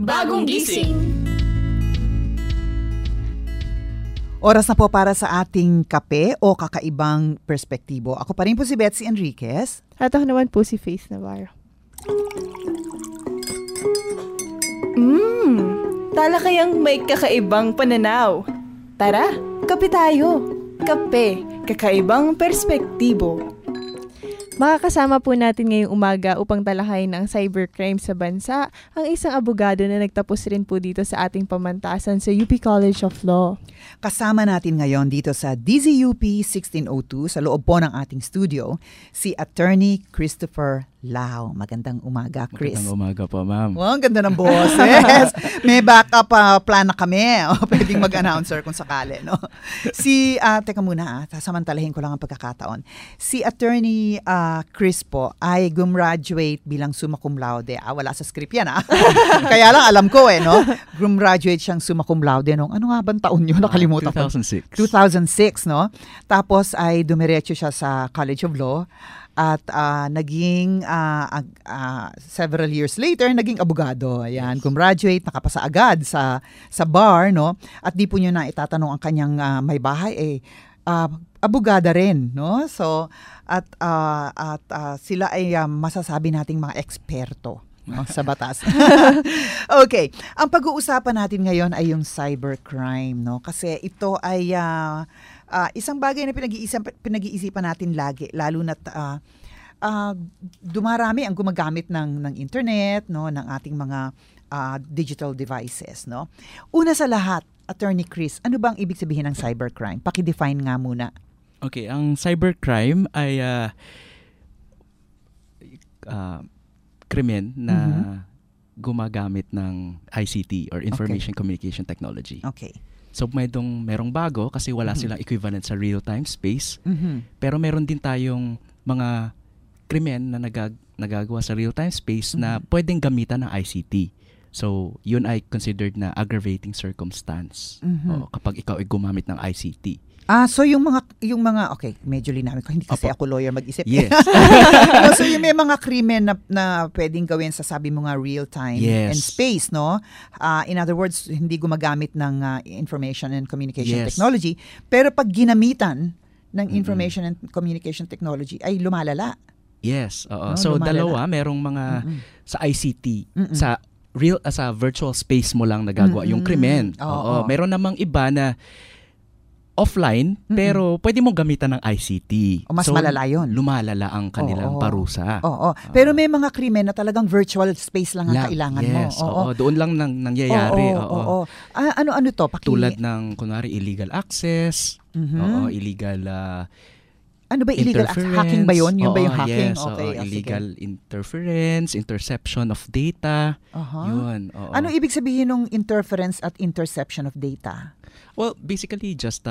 Bagong gising. Oras na po para sa ating kape o kakaibang perspektibo. Ako pa rin po si Betsy Enriquez. At ako naman po si Faith Navarro. Tala kayang may kakaibang pananaw. Tara, kape tayo. Kape, kakaibang perspektibo. Makakasama po natin ngayong umaga upang talakayin ang cybercrime sa bansa ang isang abogado na nagtapos rin po dito sa ating pamantasan sa UP College of Law. Kasama natin ngayon dito sa DZUP 1602 sa loob po ng ating studio si Attorney Christopher Lao. Magandang umaga, Chris. Magandang umaga po, ma'am. Wow, ang ganda ng boses. May backup plan na kami. Pwedeng mag-announcer kung sakali. No? Teka muna, sasamantalahin ko lang ang pagkakataon. Si Attorney Chris po ay gumraduate bilang summa cum laude. Wala sa script yan. Kaya lang alam ko no? Gumraduate siyang summa cum laude nung ano nga bang taon yun? Nakalimutan ko. 2006, no? Tapos ay dumiretso siya sa College of Law. At naging several years later, naging abogado. Ayan, gumraduate, nakapasa agad sa bar, no? At di po niyo na itatanong ang kanyang may bahay, abogada rin, no? So, at sila ay masasabi nating mga eksperto, no, sa batas. Okay, ang pag-uusapan natin ngayon ay yung cybercrime, no? Kasi ito ay isang bagay na pinag-iisipan natin lagi, lalo na't dumarami ang gumagamit ng internet, no, ng ating mga digital devices, no. Una sa lahat, Attorney Chris, ano bang ibig sabihin ng cybercrime? Paki-define nga muna. Okay, ang cybercrime ay krimen na gumagamit ng ICT or Information Communication Technology. Okay. So merong bago kasi wala silang equivalent sa real-time space. Pero meron din tayong mga krimen na nagagawa sa real-time space na pwedeng gamitan ng ICT. So yun ay considered na aggravating circumstance kapag ikaw ay gumamit ng ICT. So yung mga okay, medyo linawin ko, hindi kasi ako lawyer mag-isip. Yes. So yung may mga krimen na pwedeng gawin sa sabi mo nga real time and space, no? In other words, hindi gumagamit ng information and communication technology, pero pag ginamitan ng information and communication technology ay lumalala. Yes, oo. No, so lumalala. dalawa, merong mga sa ICT, sa virtual space mo lang nagagawa yung krimen. Oo. Meron namang iba na offline, pero pwede mong gamitan ng ICT. O mas malala yun. Lumalala ang kanilang parusa. Oo. Pero may mga krimen na talagang virtual space lang ang kailangan mo. Oo. Doon lang nangyayari. Oo. Ano to? Tulad ng, kunwari, illegal access, illegal ano ba illegal hacking ba yun? Yun ba yung hacking? Yes, illegal interference, interception of data. Yun. Ano ibig sabihin ng interference at interception of data? Well, basically just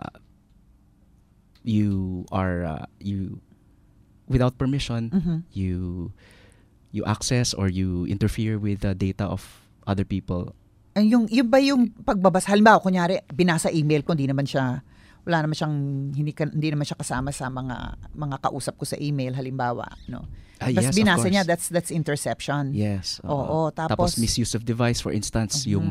you without permission, you access or you interfere with the data of other people. Yung ba yung pagbabasa? Halimbawa, kunyari, binasa email ko, hindi naman siya hindi naman siya kasama sa mga kausap ko sa email, halimbawa, no? Tapos binasa niya, that's interception. Yes. Tapos misuse of device, for instance, yung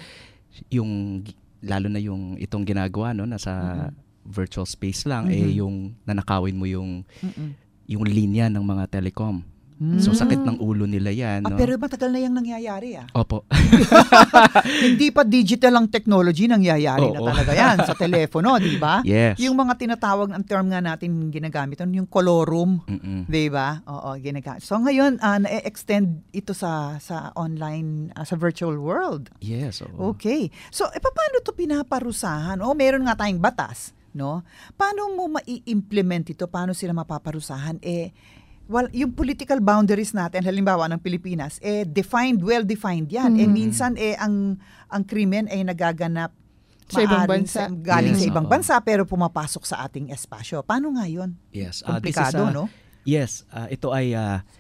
lalo na yung itong ginagawa, no, nasa virtual space lang, yung nanakawin mo yung linya ng mga telecom. So sakit ng ulo nila yan. No? Pero matagal na yung nangyayari. Opo. Hindi pa digital ang technology, nangyayari na talaga yan sa telepono, di ba? Yes. Yung mga tinatawag, ang term nga natin ginagamit, yung colorum, di ba? Oo, ginagamit. So ngayon, na-extend ito sa online, sa virtual world. Yes. Okay. So, paano ito pinaparusahan? Meron nga tayong batas, no? Paano mo ma-implement ito? Paano sila mapaparusahan? Yung political boundaries natin, halimbawa ng Pilipinas, well-defined yan. Minsan, ang krimen ay nagaganap sa ibang bansa. Galing sa ibang bansa, pero pumapasok sa ating espasyo. Paano nga yun? Yes. Komplikado, no? Yes. Ito ay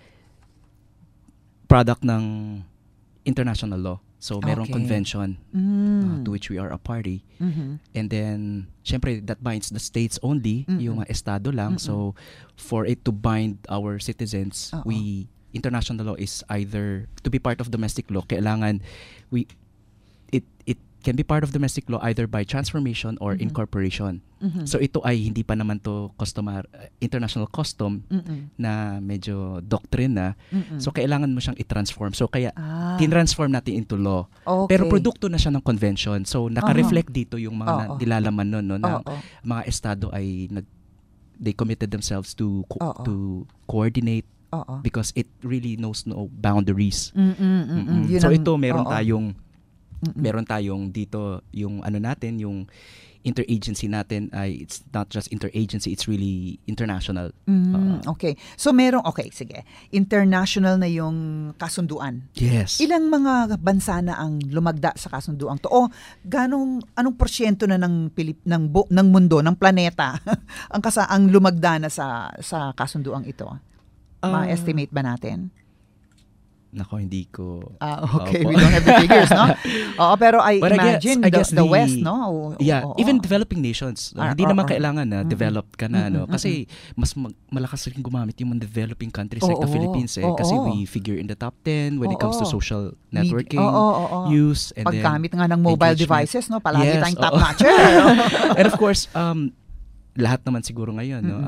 product ng international law. So, merong convention to which we are a party. And then, syempre, that binds the states only, yung estado lang. So, for it to bind our citizens, we international law is either to be part of domestic law, kailangan it can be part of domestic law either by transformation or incorporation. So ito ay hindi pa naman to international custom na medyo doctrine na. So kailangan mo siyang i-transform. So kaya tinransform natin into law. Okay. Pero produkto na siya ng convention. So naka-reflect dito yung mga nilalaman nun, no, na mga estado ay they committed themselves to coordinate because it really knows no boundaries. So ito meron tayong dito yung ano natin, yung interagency natin ay it's not just interagency, it's really international. Okay. So sige. International na yung kasunduan. Yes. Ilang mga bansa na ang lumagda sa kasunduang to? O anong porsyento na ng mundo, ng planeta ang lumagda na sa kasunduang ito? Ma-estimate ba natin? Nako, hindi ko. Okay. We don't have the figures, no? Pero I imagine I guess the West, no? Even developing nations. Hindi naman kailangan na developed ka na, no? Kasi mas malakas rin gumamit yung mga developing countries like the Philippines, kasi we figure in the top 10 when it comes to social networking, use, and paggamit nga ng mobile devices, no? Palagi tayong top notcher. And of course, lahat naman siguro ngayon, no?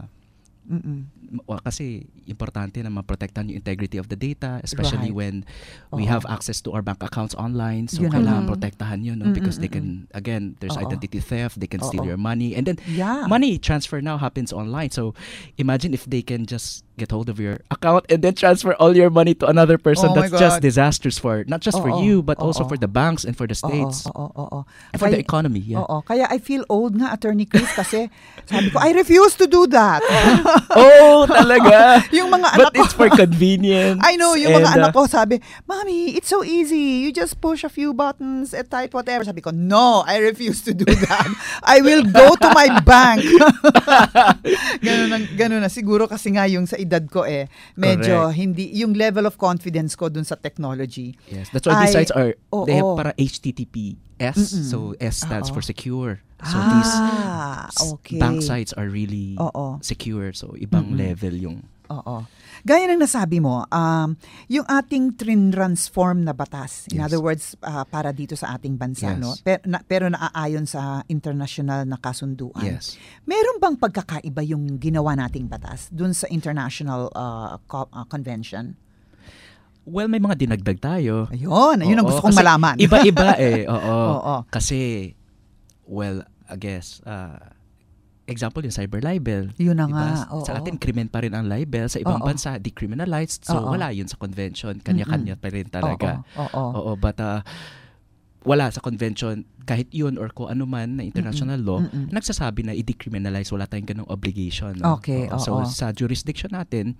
Kasi importante na maprotektahan yung integrity of the data, especially when we have access to our bank accounts online. So kailangan protektahan yun, no? Because they can, again, there's identity theft, they can steal your money, and then money transfer now happens online. So imagine if they can just get hold of your account and then transfer all your money to another person. That's just disastrous for not just for you, but also for the banks and for the states and for the economy. Kaya I feel old nga, Attorney Chris, kasi sabi ko, I refuse to do that. Talaga. Yung mga anak But it's for convenience. I know, yung mga anak ko sabi, Mommy, it's so easy. You just push a few buttons and type whatever. Sabi ko, no, I refuse to do that. I will go to my bank. Ganun na. Siguro kasi nga yung sa edad ko medyo hindi, yung level of confidence ko dun sa technology. Yes, that's why these sites are, they have para HTTPS. So S stands for secure. So these bank sites are really secure. So ibang level yung. Gaya ng nasabi mo, yung ating transform na batas, in other words, para dito sa ating bansa, no? Pero naaayon sa international na kasunduan. Yes. Meron bang pagkakaiba yung ginawa nating batas dun sa international convention? Well, may mga dinagdag tayo. Ayun ang gusto kong malaman. Iba-iba Kasi, well, I guess, example yung cyber libel. Yun na diba? nga. Sa atin, krimen pa rin ang libel. Sa ibang bansa, decriminalized. So, wala yun sa convention. Kanya-kanya pa rin talaga. But wala sa convention, kahit yun or kung ano man na international law, nagsasabi na i-decriminalize. Wala tayong ganung obligation. No? Okay. So, sa jurisdiction natin,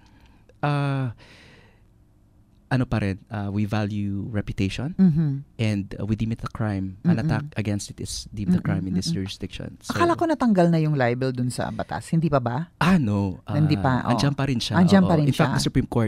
ano pa rin, we value reputation and we deem it a crime. An attack against it is deemed a crime in this jurisdiction. So, akala ko natanggal na yung libel dun sa batas. Hindi pa ba? No. Hindi pa. Andyan pa rin siya. In fact, the Supreme Court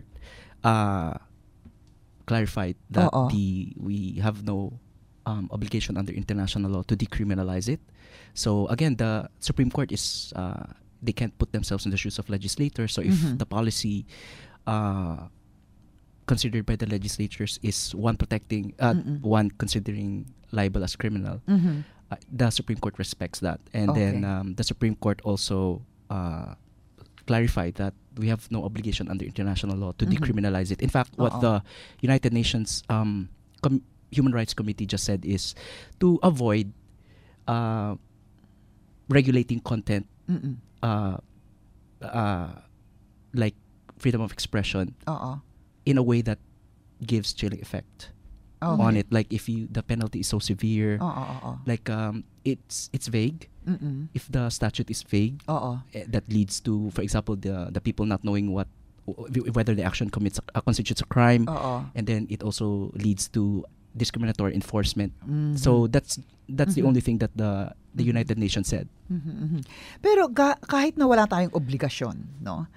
clarified that we have no obligation under international law to decriminalize it. So again, the Supreme Court is, they can't put themselves in the shoes of legislators. So if the policy considered by the legislatures is one protecting, one considering libel as criminal, the Supreme Court respects that. And then the Supreme Court also clarified that we have no obligation under international law to decriminalize it. In fact, what the United Nations Human Rights Committee just said is to avoid regulating content like freedom of expression in a way that gives chilling effect on it. Like if the penalty is so severe, like it's vague. If the statute is vague, that leads to, for example, the people not knowing whether the action constitutes a crime, and then it also leads to discriminatory enforcement. So that's the only thing that the United Nations said. Pero kahit na wala tayong obligasyon, no,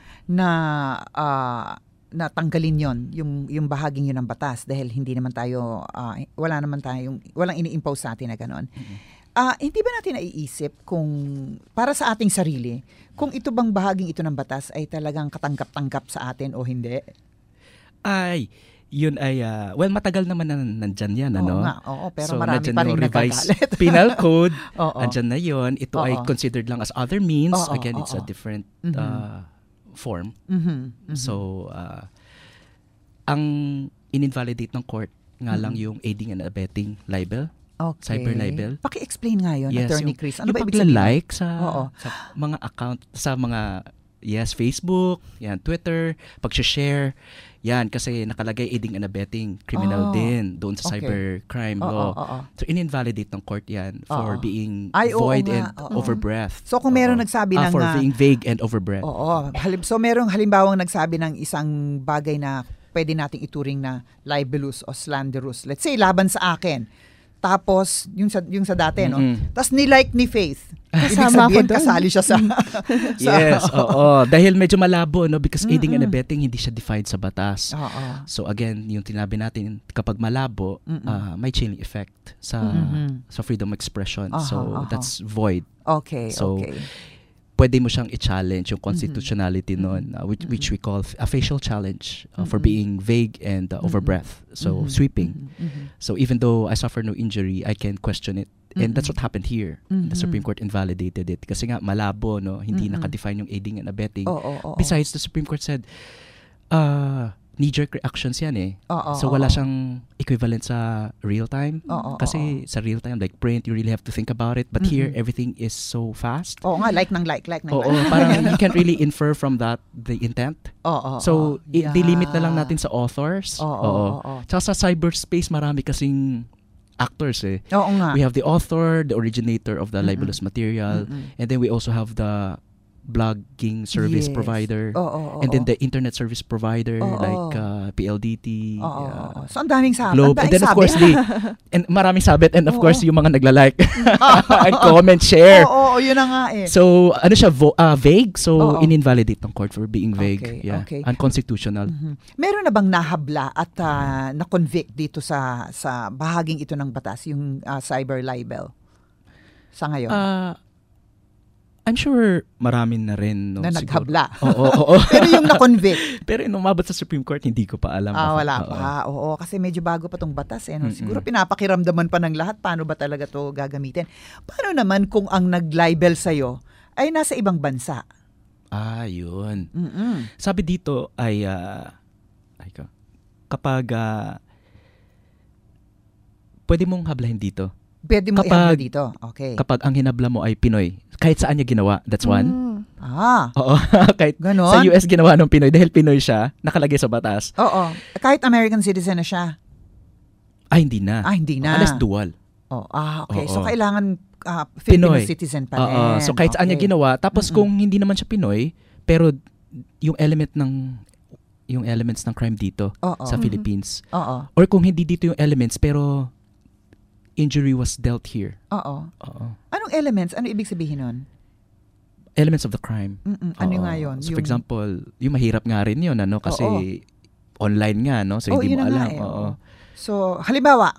na tanggalin yon yung bahaging yun ng batas dahil hindi naman tayo walang ini-impose sa atin na gano'n. Hindi ba natin naiisip kung para sa ating sarili kung ito bang bahaging ito ng batas ay talagang katanggap-tanggap sa atin o hindi? Ay, yun ay, well, matagal naman na nandyan yan, Oo nga, oo, pero So, marami nandyan pa rin yung revised nagagalit. penal code, Oo. andyan na yun. Ito ay Oo. considered lang as other means. Oo, Again, it's a oo. different Mhm. form. Mhm, mhm. So, ang in-invalidate ng court nga lang Mhm. yung aiding and abetting libel. Okay. cyber libel. Paki-explain nga yun, Yes, Attorney Chris. Ano yung ba ibig sabihin? pagla-like Oo. sa mga account, sa mga, Facebook, yan, Twitter, pag-share, yan, kasi nakalagay aiding and abetting, criminal Oh, din, doon sa okay. cybercrime Oo, law. oo. So, in-invalidate ng court yan for Oo. being Ay, oo void nga, and oo. overbreath. So kung meron Oo. nagsabi ng For being vague and overbreath. oo, so merong halimbawang nagsabi ng isang bagay na pwede nating ituring na libelous o slanderous. Let's say laban sa akin. Tapos yung sa dati, no. Mm-mm. Tapos ni-like ni Faith. Ibig Kasama ako sabihin doon. kasali siya sa Yes, oo. Dahil medyo malabo, no? Because aiding and Mm-mm. abetting, hindi siya defined sa batas. Oo. So again, yung tinabi natin, kapag malabo, may chilling effect sa Mhm. sa freedom of expression. Aha, So aha. that's void. Okay, So, okay. Pwede mo siyang i-challenge yung constitutionality nun, which we call a facial challenge for being vague and overbreath. So sweeping. So even though I suffer no injury, I can question it. And that's what happened here. The Supreme Court invalidated it. Kasi nga malabo, no? Hindi nakadefine yung aiding and abetting. Oo. Besides, the Supreme Court said, knee-jerk reactions yan eh. Oo, So wala siyang equivalent sa real time. Oo, Kasi sa real time, like print, you really have to think about it. But here, everything is so fast. Oo nga, like ng like ng Oo, like. parang you can't really infer from that the intent. Oo. So, Yeah. dilimit na lang natin sa authors. Oo. Tsaka sa cyberspace, marami kasing actors eh. Oo nga. We have the author, the originator of the libelous material, and then we also have the blogging service Yes. provider, Oo. and then the internet service provider Oo. like PLDT, Oo. So ang daming sabi. Globe, and then of course and maraming sabit, and of course yung mga nagla-like and comment, share. Oo, yun na nga eh. So, ano siya, vague. So, Oo. in-invalidate ng court for being vague. Okay, Yeah. okay. Unconstitutional. Meron na bang nahabla at na-convict dito sa bahaging ito ng batas, yung cyber libel? Sa ngayon? I'm sure marami na rin. No, na siguro. naghabla. Oo. Pero yung na-convict, Pero yung umabot sa Supreme Court, hindi ko pa alam. wala Oo. pa. Oo, kasi medyo bago pa tong batas. No? Siguro pinapakiramdaman pa ng lahat paano ba talaga to gagamitin. Paano naman kung ang nag-libel sa'yo ay nasa ibang bansa? Yun. Mm-mm. Sabi dito ay, kapag pwede mong hablahin dito. Pwede mo Kapag- ihabla dito. Okay. Kapag ang hinabla mo ay Pinoy, kahit saan niya ginawa, that's one. Oo. Kahit Ganon? sa US ginawa ng Pinoy, dahil Pinoy siya, nakalagay sa batas. Oo. Kahit American citizen na siya. Hindi na. Hindi na. Unless dual. Okay. Oo. So, kailangan Filipino Pinoy. citizen pa Oo. rin. So kahit saan niya Okay. ginawa, tapos kung hindi naman siya Pinoy, pero yung elements ng crime dito Oo. sa Philippines, Oo. or kung hindi dito yung elements pero injury was dealt here. Oo. Oo. Anong elements? Ano ibig sabihin nun? Elements of the crime. Ano Oo. nga yun? So for example, yung mahirap nga rin yun, kasi online nga, no? So hindi yun mo na nga alam. eh, Oo. oo. So, halimbawa,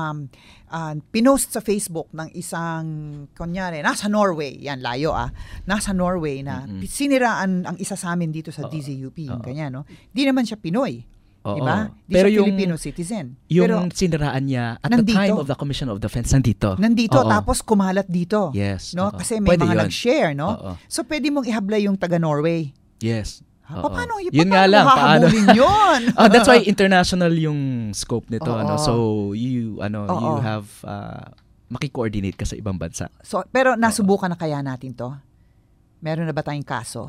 pinost sa Facebook ng isang, kunyari, nasa Norway, yan, layo nasa Norway na siniraan ang isa sa amin dito sa DZUP, yung ganyan, no? Di naman siya Pinoy, Oo. di ba? Di Pero siya yung- Filipino citizen. Yung Pero siniraan niya at nandito. the time of the commission of the offense, nandito. nandito, Oo. tapos kumalat dito. Yes. No? oo. Kasi may Pwede mga yun. nag-share, no? Oo. So, pwede mong ihabla yung taga-Norway. Yes. Oo. Paano Yun nga lang, paano? hahabulin yun? That's why international yung scope nito. Oo. So you Oo. you have maki-coordinate ka sa ibang bansa. So, pero nasubukan na kaya natin to? Meron na ba tayong kaso?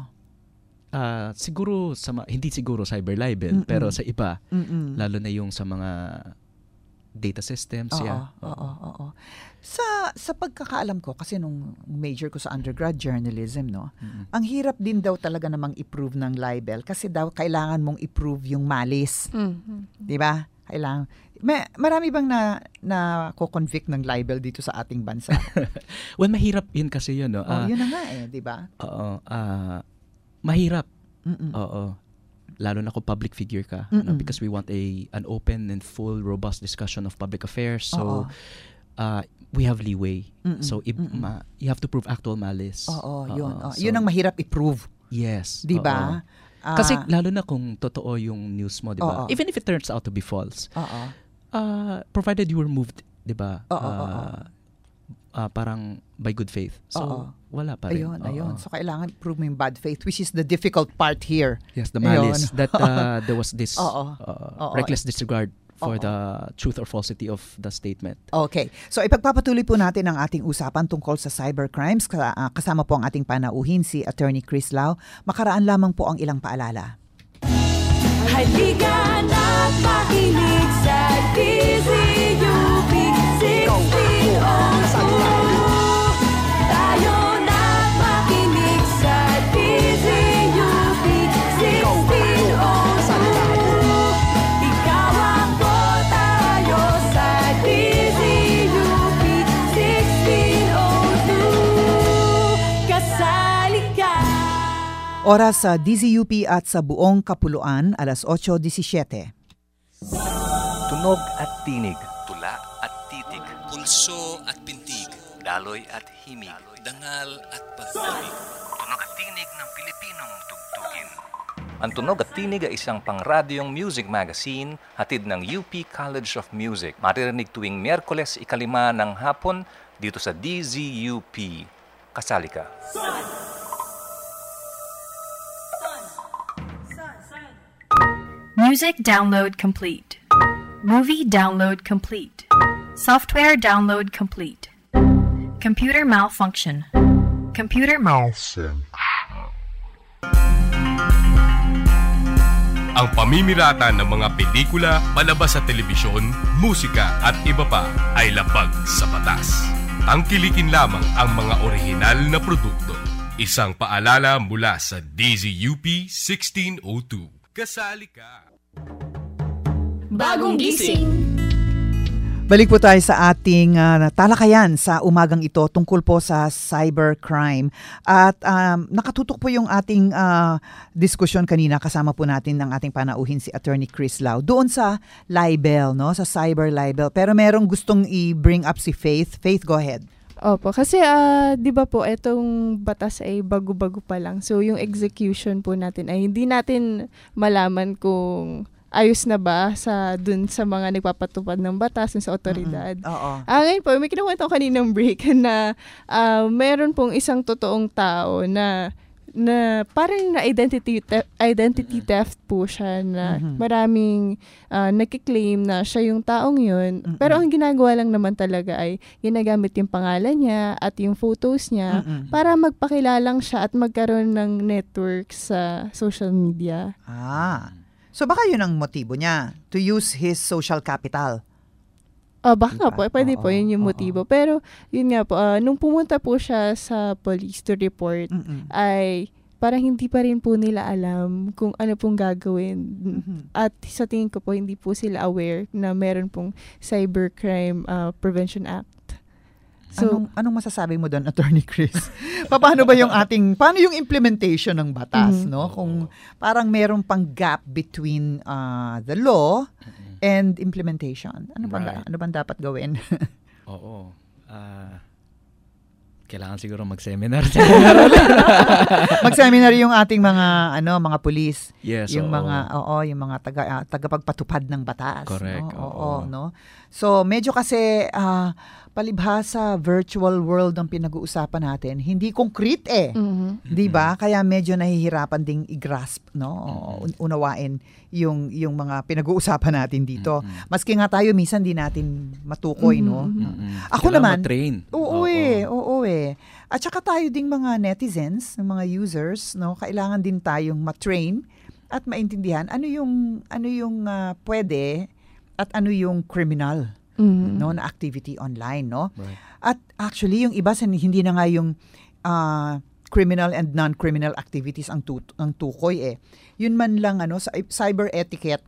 Siguro hindi siguro cyber libel, pero sa iba, Mm-mm. lalo na yung sa mga data systems, Oo. Sa pagkakaalam ko, kasi nung major ko sa undergrad journalism, no, ang hirap din daw talaga namang i-prove ng libel kasi daw kailangan mong i-prove yung malice. Di ba? Kailangan. Marami bang na ko-convict ng libel dito sa ating bansa? Well, mahirap yun kasi yun, no? Yun na nga di ba? Oo. Mahirap. Mm-mm. Oo. Lalo na kung public figure ka, because we want an open and full, robust discussion of public affairs. So, we have leeway. So, you have to prove actual malice. Yun. So, Yun ang mahirap i-prove. yes. Di ba? Kasi lalo na kung totoo yung news mo, di ba? Oo. Even if it turns out to be false, Oo. provided you were moved, di ba? Oo. Parang by good faith. So, wala pa rin. Ayun. So, kailangan prove mo yung bad faith, which is the difficult part here. Yes, the malice. Ayun. That there was this reckless disregard for the truth or falsity of the statement. Okay. So, ipagpapatuloy po natin ang ating usapan tungkol sa cybercrimes. Kasama po ang ating panauhin, si Attorney Chris Lau. Makaraan lamang po ang ilang paalala. Halika na't makinig sa DZUP 1602. Tayo na't makinig sa DZUP 1602. Ikaw ako, tayo sa DZUP 1602. Kasali ka. Oras sa DZUP at sa buong Kapuluan, alas 8:17. Tunog at tinig. Tula at titig. Pulso at pintig. Daloy at himig. Dangal at pag-ibig. Tunog at tinig ng Pilipinong tugtugin. Ang Tunog at Tinig ay isang pangradyong music magazine hatid ng UP College of Music. Maririnig tuwing Miyerkules 5 ng hapon dito sa DZUP. Kasali ka. Music download complete. Movie download complete. Software download complete. Computer malfunction. Computer Ang pamimirata ng mga pelikula, palabas sa telebisyon, musika at iba pa ay labag sa batas. Tangkilikin lamang ang mga orihinal na produkto. Isang paalala mula sa DZUP 1602. Kasali ka! Bagong gising. Balik po tayo sa ating talakayan sa umagang ito tungkol po sa cybercrime. At nakatutok po yung ating diskusyon kanina. Kasama po natin ng ating panauhin si Attorney Chris Lau. Doon sa libel, no? Sa cyber libel. Pero merong gustong i-bring up si Faith. Faith, go ahead. Opo, kasi 'di ba po etong batas ay bago-bago pa lang. So yung execution po natin ay hindi natin malaman kung ayos na ba dun sa mga nagpapatupad ng batas sa otoridad. Oo. Ngayon po, may kinukwento ko kaninang break na meron pong isang totoong tao na parang na identity theft po siya na maraming nagkiklaim na siya yung taong yun. Pero ang ginagawa lang naman talaga ay ginagamit yung pangalan niya at yung photos niya para magpakilalang siya at magkaroon ng network sa social media. So baka yun ang motibo niya, to use his social capital. Baka nga po, pwede po yun yung motibo. Pero yun nga po, nung pumunta po siya sa police to report, ay parang hindi pa rin po nila alam kung ano pong gagawin. At sa tingin ko po, hindi po sila aware na meron pong Cybercrime Prevention Act. So, anong masasabi mo doon, Attorney Chris? Paano yung implementation ng batas, no? Kung parang meron pang gap between the law and implementation. Ano bang dapat gawin? Oo. Kailangan siguro mag-seminar. Mag-seminar yung ating mga mga pulis. Yes, yung mga tagapagpatupad ng batas. Correct. No? So medyo kasi palibhasa virtual world ang pinag-uusapan natin. Hindi concrete 'Di ba? Kaya medyo nahihirapan ding i-grasp, no? Unawain yung mga pinag-uusapan natin dito. Maski nga tayo minsan di natin matukoy, no? Ako naman train. Oo. At saka tayo ding mga netizens, mga users, no? Kailangan din tayong ma-train at maintindihan ano yung pwede at ano yung criminal. No, na activity online, no? Right. At actually yung iba hindi na nga yung criminal and non-criminal activities ang tukoy Yun man lang sa cyber etiquette.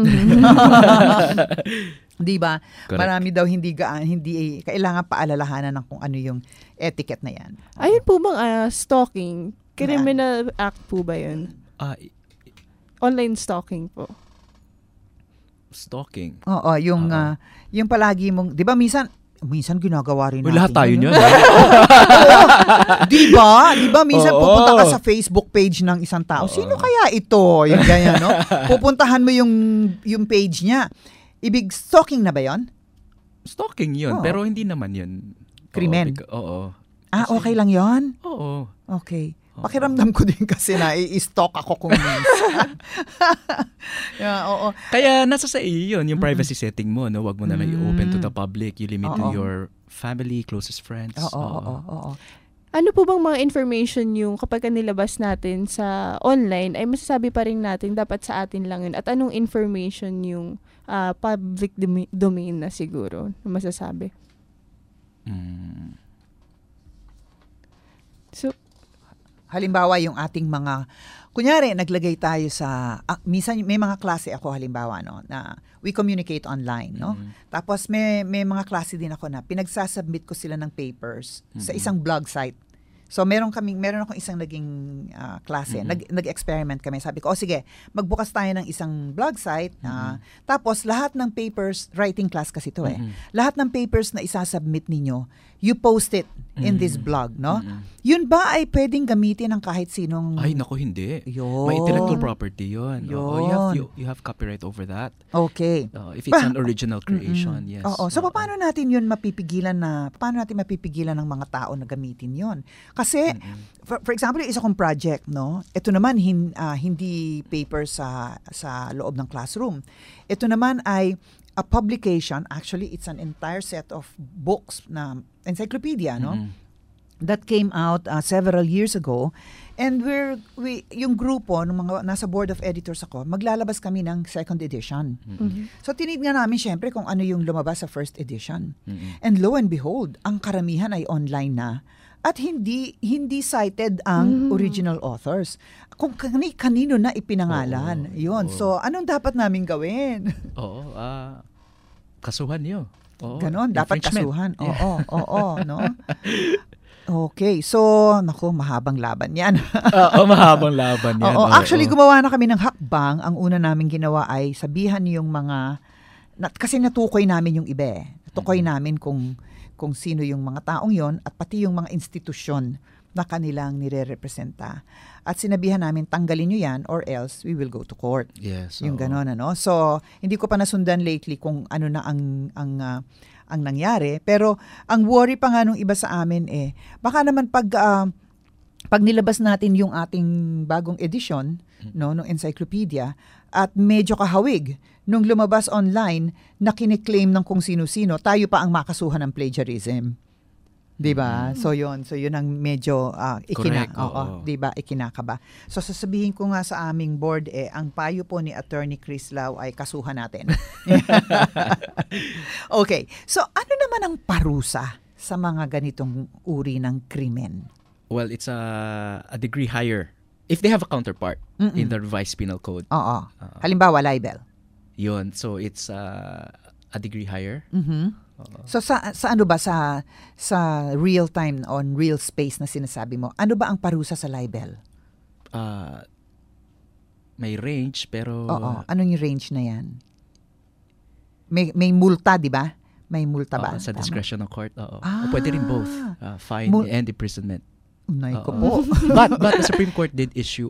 'Di ba? Marami daw hindi kailangan paalalahanan ng kung ano yung etiquette na 'yan. Ayun po bang stalking, criminal act po ba 'yun? Online stalking po. Stalking. Oo, yung palagi mong, 'di ba minsan minsan ginagawa rin natin. Lahat tayo yun. niyan. Di ba? Minsan Oo. pupunta ka sa Facebook page ng isang tao. Sino kaya ito? Yung ganyan, no? Pupuntahan mo yung page niya. Ibig, stalking na ba yon? Stalking yun, pero hindi naman yun. Krimen? Oo. Okay lang yon? Oo. Okay. Pakiramdam ko din kasi na i-stalk ako kung minsan. Yeah, oo. Kaya nasa sa iyo yun, yung privacy setting mo, no? Wag mo na lang i-open to the public. You limit to your family, closest friends. Oo. Ano po bang mga information yung kapag nilabas natin sa online ay masasabi pa rin natin dapat sa atin lang yun? At anong information yung public domain na siguro na masasabi? So, halimbawa yung ating mga, kunyari naglagay tayo sa, minsan may mga klase ako halimbawa, no, na we communicate online, no? Tapos may mga klase din ako na pinagsasubmit ko sila ng papers sa isang blog site. So meron akong isang naging klase, nag-experiment kami. Sabi ko, sige, magbukas tayo ng isang blog site, tapos lahat ng papers, writing class kasi ito lahat ng papers na isasubmit ninyo, you post it in this blog, no? Yun ba ay pwedeng gamitin ng kahit sinong... Ay, naku, hindi. Yun. May intellectual property yun. You have copyright over that. Okay. If it's an original creation, yes. Oo. So, paano natin yun mapipigilan ng mga tao na gamitin yun? Kasi, for example, isa kong project, no? Ito naman, hindi paper sa loob ng classroom. Ito naman ay a publication, actually it's an entire set of books na encyclopedia, no? That came out several years ago, and yung grupo ng mga nasa board of editors ako, maglalabas kami ng second edition. So tinignan namin syempre kung ano yung lumabas sa first edition. And lo and behold, ang karamihan ay online na. At hindi cited ang original authors. Kung kanino na ipinangalan. Yun. So, anong dapat namin gawin? Kasuhan niyo. Ganon, dapat kasuhan. Oo, no? Okay, so, mahabang laban yan. Mahabang laban yan. Actually, gumawa na kami ng hakbang. Ang una namin ginawa ay sabihan yung mga, kasi natukoy namin yung iba. Natukoy namin kung sino yung mga taong yon at pati yung mga institusyon na kanilang nire-representa. At sinabihan namin, tanggalin nyo yan or else we will go to court. Yes. Yung ganon, ano. So, hindi ko pa nasundan lately kung ano na ang nangyari. Pero, ang worry pa nga nung iba sa amin baka naman pag nilabas natin yung ating bagong edisyon, no, ng encyclopedia, at medyo kahawig, nung lumabas online na kiniklaim ng kung sino-sino, tayo pa ang makasuhan ng plagiarism. Diba? So yun ang medyo ikinakaba. So sasabihin ko nga sa aming board ang payo po ni Attorney Chris Lau ay kasuhan natin. Okay. So ano naman ang parusa sa mga ganitong uri ng krimen? Well, it's a degree higher if they have a counterpart in the revised penal code. Oo. Halimbawa, libel. Yun. So, it's a degree higher. So, sa ano ba, sa real time, on real space na sinasabi mo, ano ba ang parusa sa libel? May range, pero... Oo. Anong yung range na yan? May multa, di ba? May multa ba? Sa discretion ng court, oo. Pwede rin both. Fine and imprisonment. Unay ko po. But the Supreme Court did issue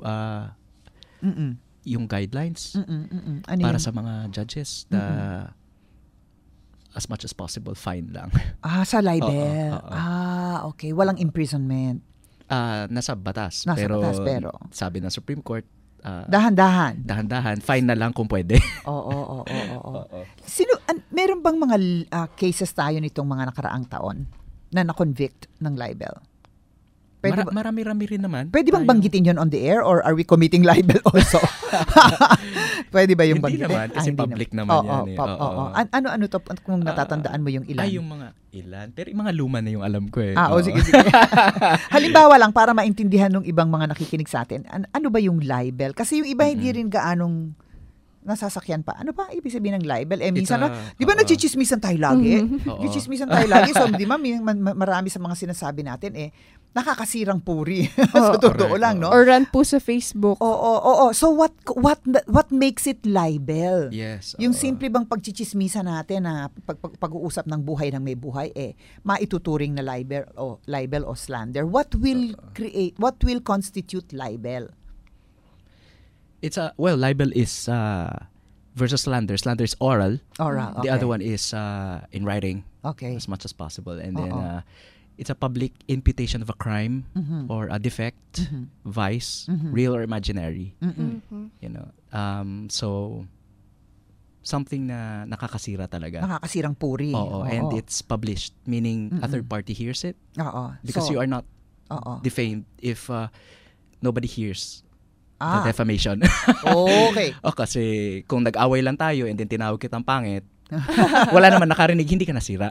yung guidelines ano para yun? sa mga judges na as much as possible, fine lang. Sa libel. Okay. Walang imprisonment. Nasa batas. Pero sabi ng Supreme Court, dahan-dahan. Dahan-dahan. Fine na lang kung pwede. Oo. Meron bang mga cases tayo nitong mga nakaraang taon na na-convict ng libel? Marami-rami rin naman. Pwede bang banggitin yun on the air or are we committing libel also? Pwede ba yung banggitin? Hindi naman, kasi public naman yan. Ano to kung natatandaan mo yung ilan? Yung mga ilan. Pero yung mga luma na yung alam ko Sige. Halimbawa lang, para maintindihan ng ibang mga nakikinig sa atin, ano ba yung libel? Kasi yung iba hindi rin gaanong nasasakyan pa. Ano ba ibig sabihin ng libel? Minsan di ba nagchichismisan tayo lagi? Nagchichismisan tayo lagi. So, di ba, marami sa mga sinasabi natin nakakasirang puri. Sa totoo lang, no? Or rant po sa Facebook. Oo. So what makes it libel? Yes. Yung simple bang pagchichismisa natin na pag-uusap ng buhay ng may buhay, maituturing na libel o slander. What will constitute libel? It's libel is versus slander. Slander is oral. Oral, okay. The other one is in writing. Okay. As much as possible. And then it's a public imputation of a crime or a defect, vice, real or imaginary. You know. So something na nakakasira talaga. Nakakasirang puri. And it's published, meaning a third party hears it. Because you are not defamed if nobody hears the defamation. Okay. Kasi kung nag-away lang tayo and then tinawag kitang pangit, wala naman nakarinig, hindi ka nasira.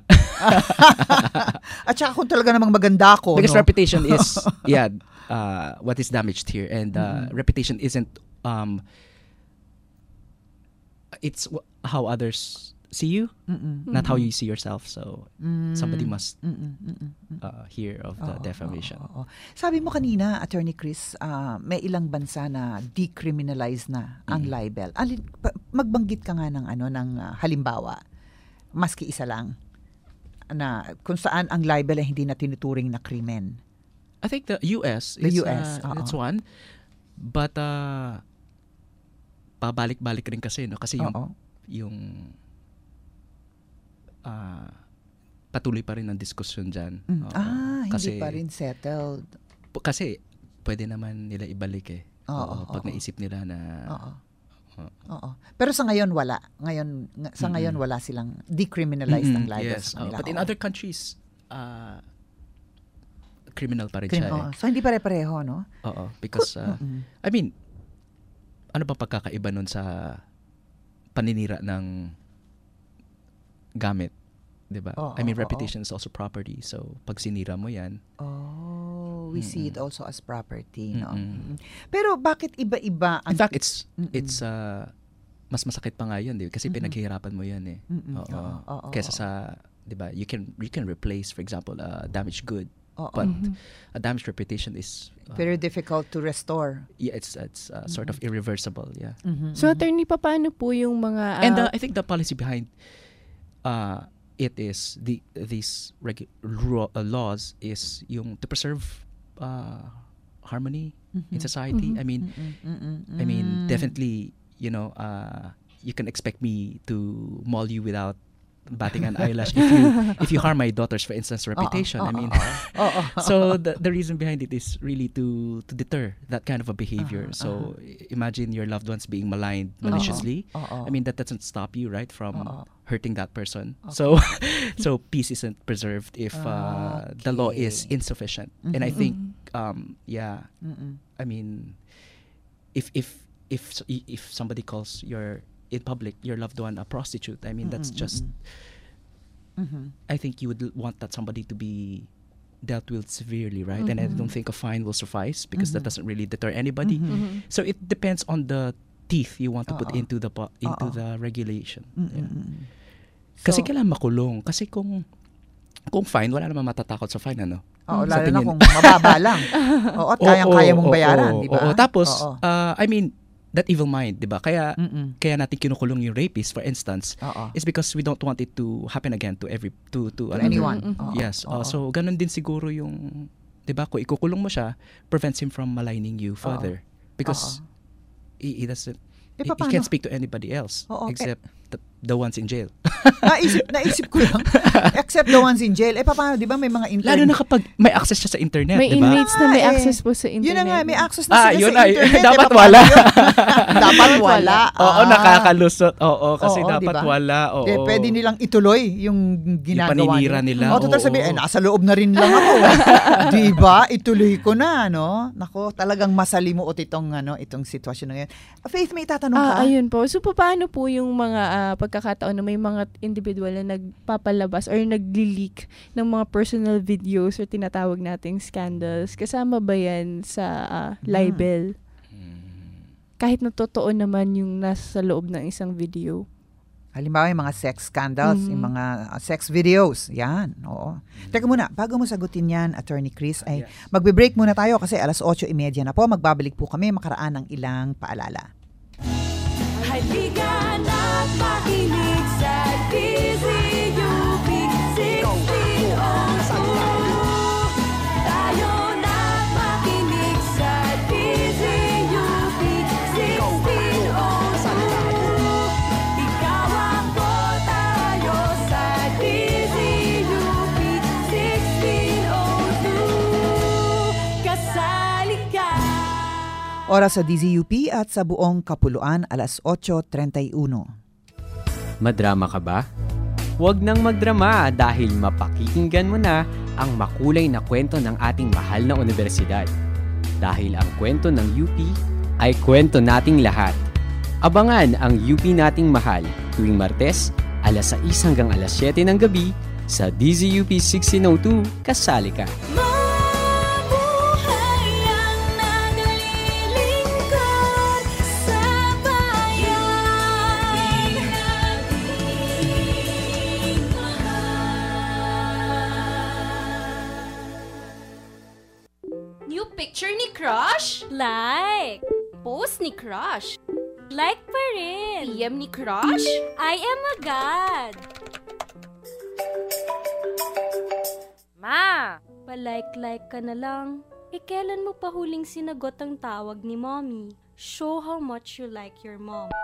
At saka kung talaga namang maganda ako. Because reputation is, what is damaged here. And reputation isn't, it's how others see you, not how you see yourself. So, somebody must hear of the defamation. Sabi mo kanina, Attorney Chris, may ilang bansa na decriminalize na ang libel. Magbanggit ka nga ng halimbawa, maski isa lang, na kung saan ang libel ay hindi na tinuturing na krimen. I think the US is that's one. But pabalik-balik rin kasi, no? Kasi yung patuloy pa rin ang diskusyon dyan. Hindi pa rin settled. Kasi pwede naman nila ibalik pag naisip nila na... Pero sa ngayon wala. Ngayon wala silang decriminalized ng libel sa kanila. But in other countries, criminal pa rin siya. So hindi pare-pareho, no? Because, I mean, ano ba pagkakaiba nun sa paninira ng gamit, 'di ba? I mean, reputation is also property. So, pag sinira mo 'yan, we see it also as property, no? Pero bakit iba-iba in fact, it's mas masakit pa nga 'yun, 'di ba? Kasi pinaghihirapan mo 'yan kaysa sa, 'di ba? You can replace, for example, a damaged good. But a damaged reputation is very difficult to restore. Yeah, it's sort of irreversible, So, attorney, paano po yung mga And I think the policy behind it is these laws is yung to preserve harmony in society. I mean, definitely, you can expect me to maul you without batting an eyelash if you harm my daughter's, for instance, reputation. So the reason behind it is really to deter that kind of a behavior. So imagine your loved ones being maligned maliciously. I mean, that doesn't stop you, right, from hurting that person. So peace isn't preserved if the law is insufficient. And I think I mean, if somebody calls in public your loved one a prostitute, I mean, that's just I think you would want that somebody to be dealt with severely, right? And I don't think a fine will suffice because that doesn't really deter anybody. So it depends on the teeth you want to put into the regulation. Kasi kailangan makulong. Kasi kung fine, wala naman matatakot sa fine, ano? Lalo na kung mababa lang. At kayang-kaya mong bayaran, di ba? Tapos, I mean, that evil mind, di ba? Kaya natin kinukulong yung rapist, for instance, is because we don't want it to happen again to anyone. Yes. So, ganun din siguro yung, di ba? Kung ikukulong mo siya, prevents him from maligning you further. Because he doesn't, he can't speak to anybody else except the ones in jail. Naisip ko lang. Except the ones in jail. Paano, di ba may mga internet? Lalo na kapag may access siya sa internet, may di ba? inmates na may access po sa internet. Yun na nga, may access na sila sa internet. Dapat wala. Dapat wala. Nakakalusot. Kasi dapat diba? wala. Pwede nilang ituloy yung ginagawa paninira nila. Total sabihin, nasa loob na rin lang ako. Di ba? Ituloy ko na, no? Nako, talagang masalimuot itong sitwasyon na ngayon. Faith, may itatanong ka? Ayun po. So, paano po yung mga pagkakataon na may mga individual na nagpapalabas or nagli-leak ng mga personal videos or tinatawag nating scandals? Kasama ba yan sa libel? Kahit na totoo naman yung nasa loob ng isang video? Halimbawa, yung mga sex scandals, yung mga sex videos. Yan, oo. Teka muna, bago mo sagutin yan, Attorney Chris, ay magbe-break muna tayo kasi 8:30 na po. Magbabalik po kami makaraan ng ilang paalala. Halika na't makinig sa DZUP 1602. Tayo na't makinig sa DZUP 1602. Ikaw ako, tayo sa DZUP 1602. Kasali ka. Oras sa DZUP at sa buong kapuluan, 8:31. Madrama ka ba? Huwag nang magdrama dahil mapakikinggan mo na ang makulay na kwento ng ating mahal na universidad. Dahil ang kwento ng UP ay kwento nating lahat. Abangan ang UP nating mahal tuwing Martes, 6 hanggang 7 ng gabi sa DZUP 1602. Kasali ka! New picture ni Crush? Like. Post ni Crush? Like pa rin. PM ni Crush? I am agad. Ma, palike-like ka na lang. Kailan mo pa huling sinagot ang tawag ni Mommy? Show how much you like your mom.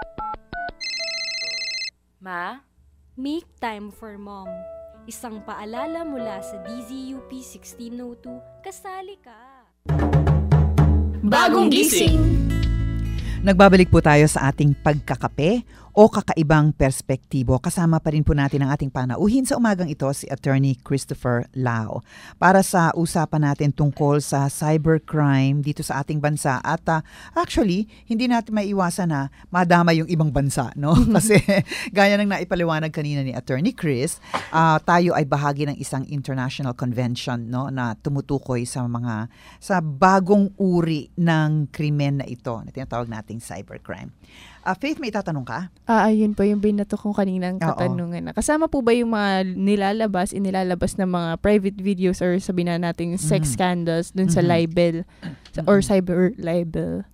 Ma? Make time for mom. Isang paalala mula sa DZUP 1602. Kasali ka. Bagong gising. Nagbabalik po tayo sa ating pagkakape o kakaibang perspektibo. Kasama pa rin po natin ang ating panauhin sa umagang ito, si Attorney Christopher Lao. Para sa usapan natin tungkol sa cybercrime dito sa ating bansa. At actually, hindi natin maiwasan na madama yung ibang bansa, no? Kasi gaya ng naipaliwanag kanina ni Attorney Chris, tayo ay bahagi ng isang international convention, no, na tumutukoy sa bagong uri ng krimen na ito na tinatawag nating cybercrime. Faith, may itatanong ka? Ayun po yung binato kong kaninang katanungan. Kasama po ba yung mga inilalabas na mga private videos or sabihin na natin sex scandals dun sa libel or cyber libel?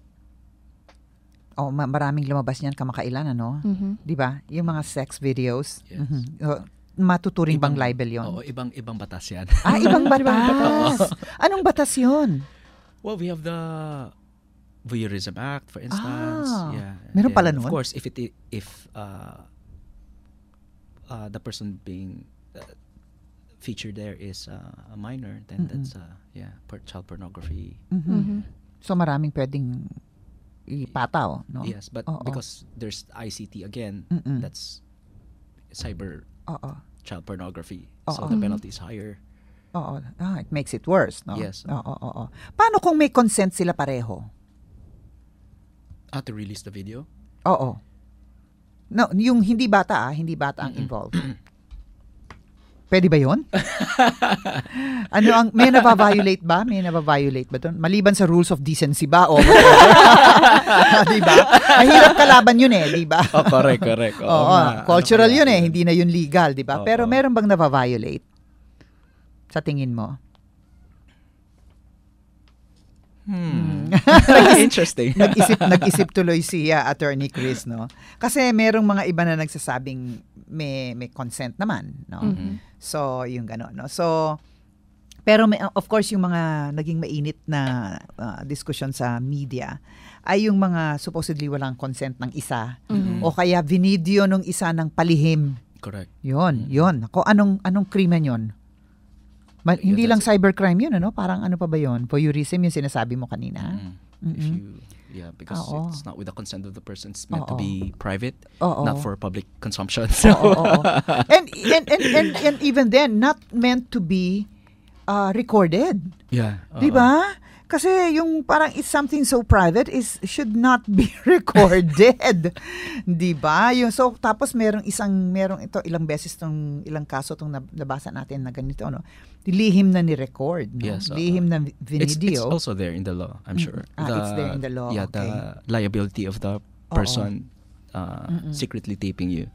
Maraming lumabas niyan kamakailan, ano? Di ba? Yung mga sex videos. Yes. Matuturing bang libel yon? Oo, ibang batas yan. Ibang batas. Anong batas yun? Well, we have the Voyeurism Act, for instance. Yeah. Meron pala nun? Of course, if the person being featured there is a minor, then that's child pornography. So maraming pwedeng ipataw, no? Yes, but because there's ICT again, that's cyber child pornography. So the penalty is higher. It makes it worse, no? Yes. Paano kung may consent sila pareho? To release the video? Oo. No, yung hindi bata ang involved. Pwede ba yun? May nababiolate ba? May nababiolate ba doon? Maliban sa rules of decency ba? O di ba? Mahirap kalaban yun di ba? Correct. Cultural yun hindi na yun legal, di ba? Pero meron bang nababiolate? Sa tingin mo? Interesting. Nag-isip tuloy siya, Attorney Chris, no? Kasi merong mga iba na nagsasabing may consent naman, no? So, yung gano'n, no? So, pero of course, yung mga naging mainit na discussion sa media ay yung mga supposedly walang consent ng isa o kaya vinidyo nung isa ng palihim. Correct. Yun. Ako, anong krimen yun? Hindi lang cybercrime yun, ano? Parang ano pa ba yun? Voyeurism yung sinasabi mo kanina. Because it's not with the consent of the person. It's meant to be private, Oo. not for public consumption. And even then, not meant to be recorded. Yeah. Di ba? Kasi yung parang it's something so private should not be recorded. Di ba? So tapos merong ito ilang beses ilang kaso nabasa natin na ganito, no? Lihim na ni-record, no? Yes. Lihim na video. It's also there in the law, I'm sure. It's there in the law. Yeah, the liability of the person secretly taping you.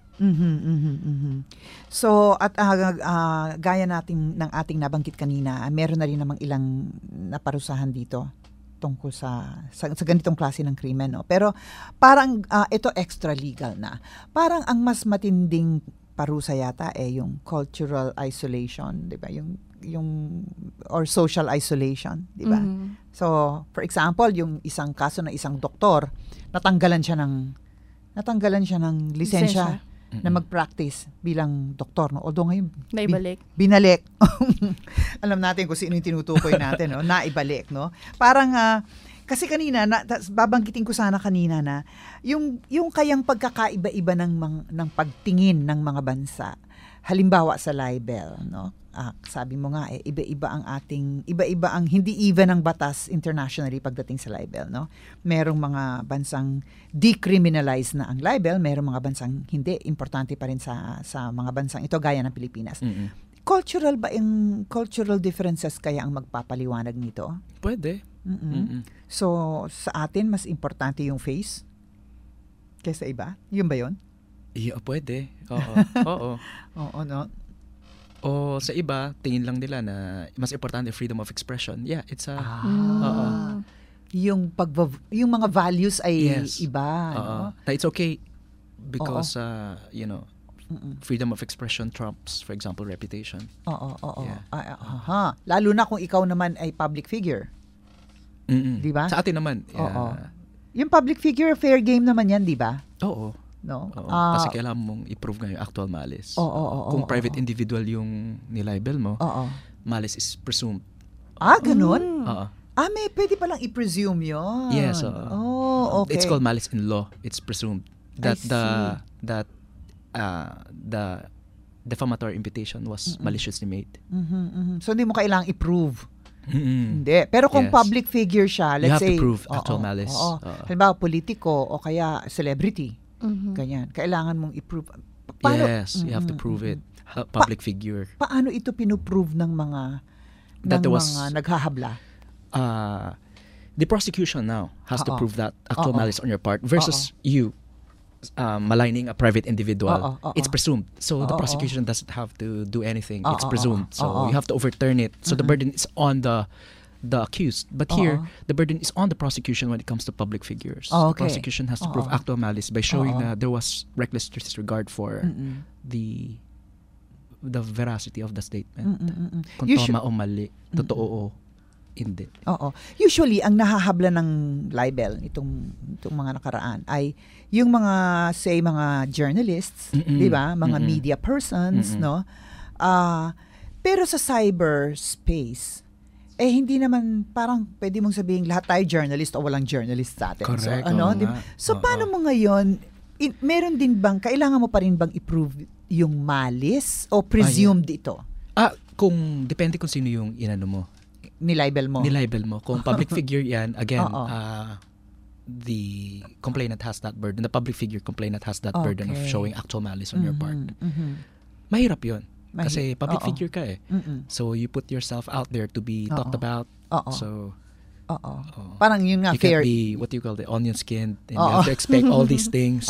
So, at gaya ng ating nabanggit kanina, meron na rin namang ilang naparusahan dito tungkol sa ganitong klase ng krimen. No? Pero parang ito extra legal na. Parang ang mas matinding parusa yata yung cultural isolation, 'di ba? Yung or social isolation, 'di ba? So, for example, yung isang kaso na isang doktor, natanggalan siya ng lisensya na mag-practice bilang doktor, no? Although ngayon binalik. Alam natin kung sino yung tinutukoy natin, no? Naibalik, no? Parang kasi kanina babanggitin ko sana kanina na yung kayang pagkakaiba-iba ng pagtingin ng mga bansa. Halimbawa sa libel, no? Sabi mo nga iba-iba ang hindi even ang batas internationally pagdating sa libel, no? Merong mga bansang decriminalize na ang libel, merong mga bansang hindi, importante pa rin sa mga bansang ito gaya ng Pilipinas. Cultural differences kaya ang magpapaliwanag nito? Pwede. So sa atin mas importante yung face kaysa iba? Yun ba yun? Yeah, pwede. Oo. Oo, no? O sa iba, tingin lang nila na mas importante freedom of expression. Yeah, it's a... Yung mga values ay iba. No? It's okay because, freedom of expression trumps, for example, reputation. Oo. Yeah. Lalo na kung ikaw naman ay public figure. Di ba? Sa atin naman. Yung public figure, fair game naman yan, di ba? Oo. No? Kasi kailangan mong i-prove nga yung actual malice. Kung private individual yung nilibel mo, malice is presumed. Ganun? Pwede palang i-presume yun. Yes. Okay. It's called malice in law. It's presumed that the defamatory imputation was maliciously made. So, hindi mo kailangang i-prove. Hindi. Pero kung public figure siya, let's say... You have to prove actual malice. Halimbawa, politiko o kaya celebrity. Ganyan. Kailangan mong i-prove. Yes, you have to prove it. Public figure. Paano ito pinuprove ng mga naghahabla? The prosecution now has to prove that actual malice on your part versus you maligning a private individual. It's presumed. So the prosecution doesn't have to do anything. It's presumed. So you have to overturn it. So the burden is on the accused. But here, the burden is on the prosecution when it comes to public figures. The prosecution has to prove actual malice by showing that there was reckless disregard for the veracity of the statement. Kung tama o mali, totoo o hindi. Usually, ang nahahabla ng libel itong mga nakaraan ay yung mga, say, mga journalists, di ba? Mga media persons, no? Pero sa cyberspace, hindi naman parang pwede mong sabihin lahat tayo journalist o walang journalist sa atin. Correct. So paano mo ngayon, meron din bang, kailangan mo pa rin bang i-prove yung malice o presumed ito? Kung, depende kung sino yung inano mo. Nilibel mo. Kung public figure yan, again, the complainant has that burden. The public figure complainant has that burden of showing actual malice on your part. Mahirap yun. Kasi public figure ka So you put yourself out there to be talked about. So parang yun nga, you fair. can't be what you call the onion skinned and you have to expect all these things.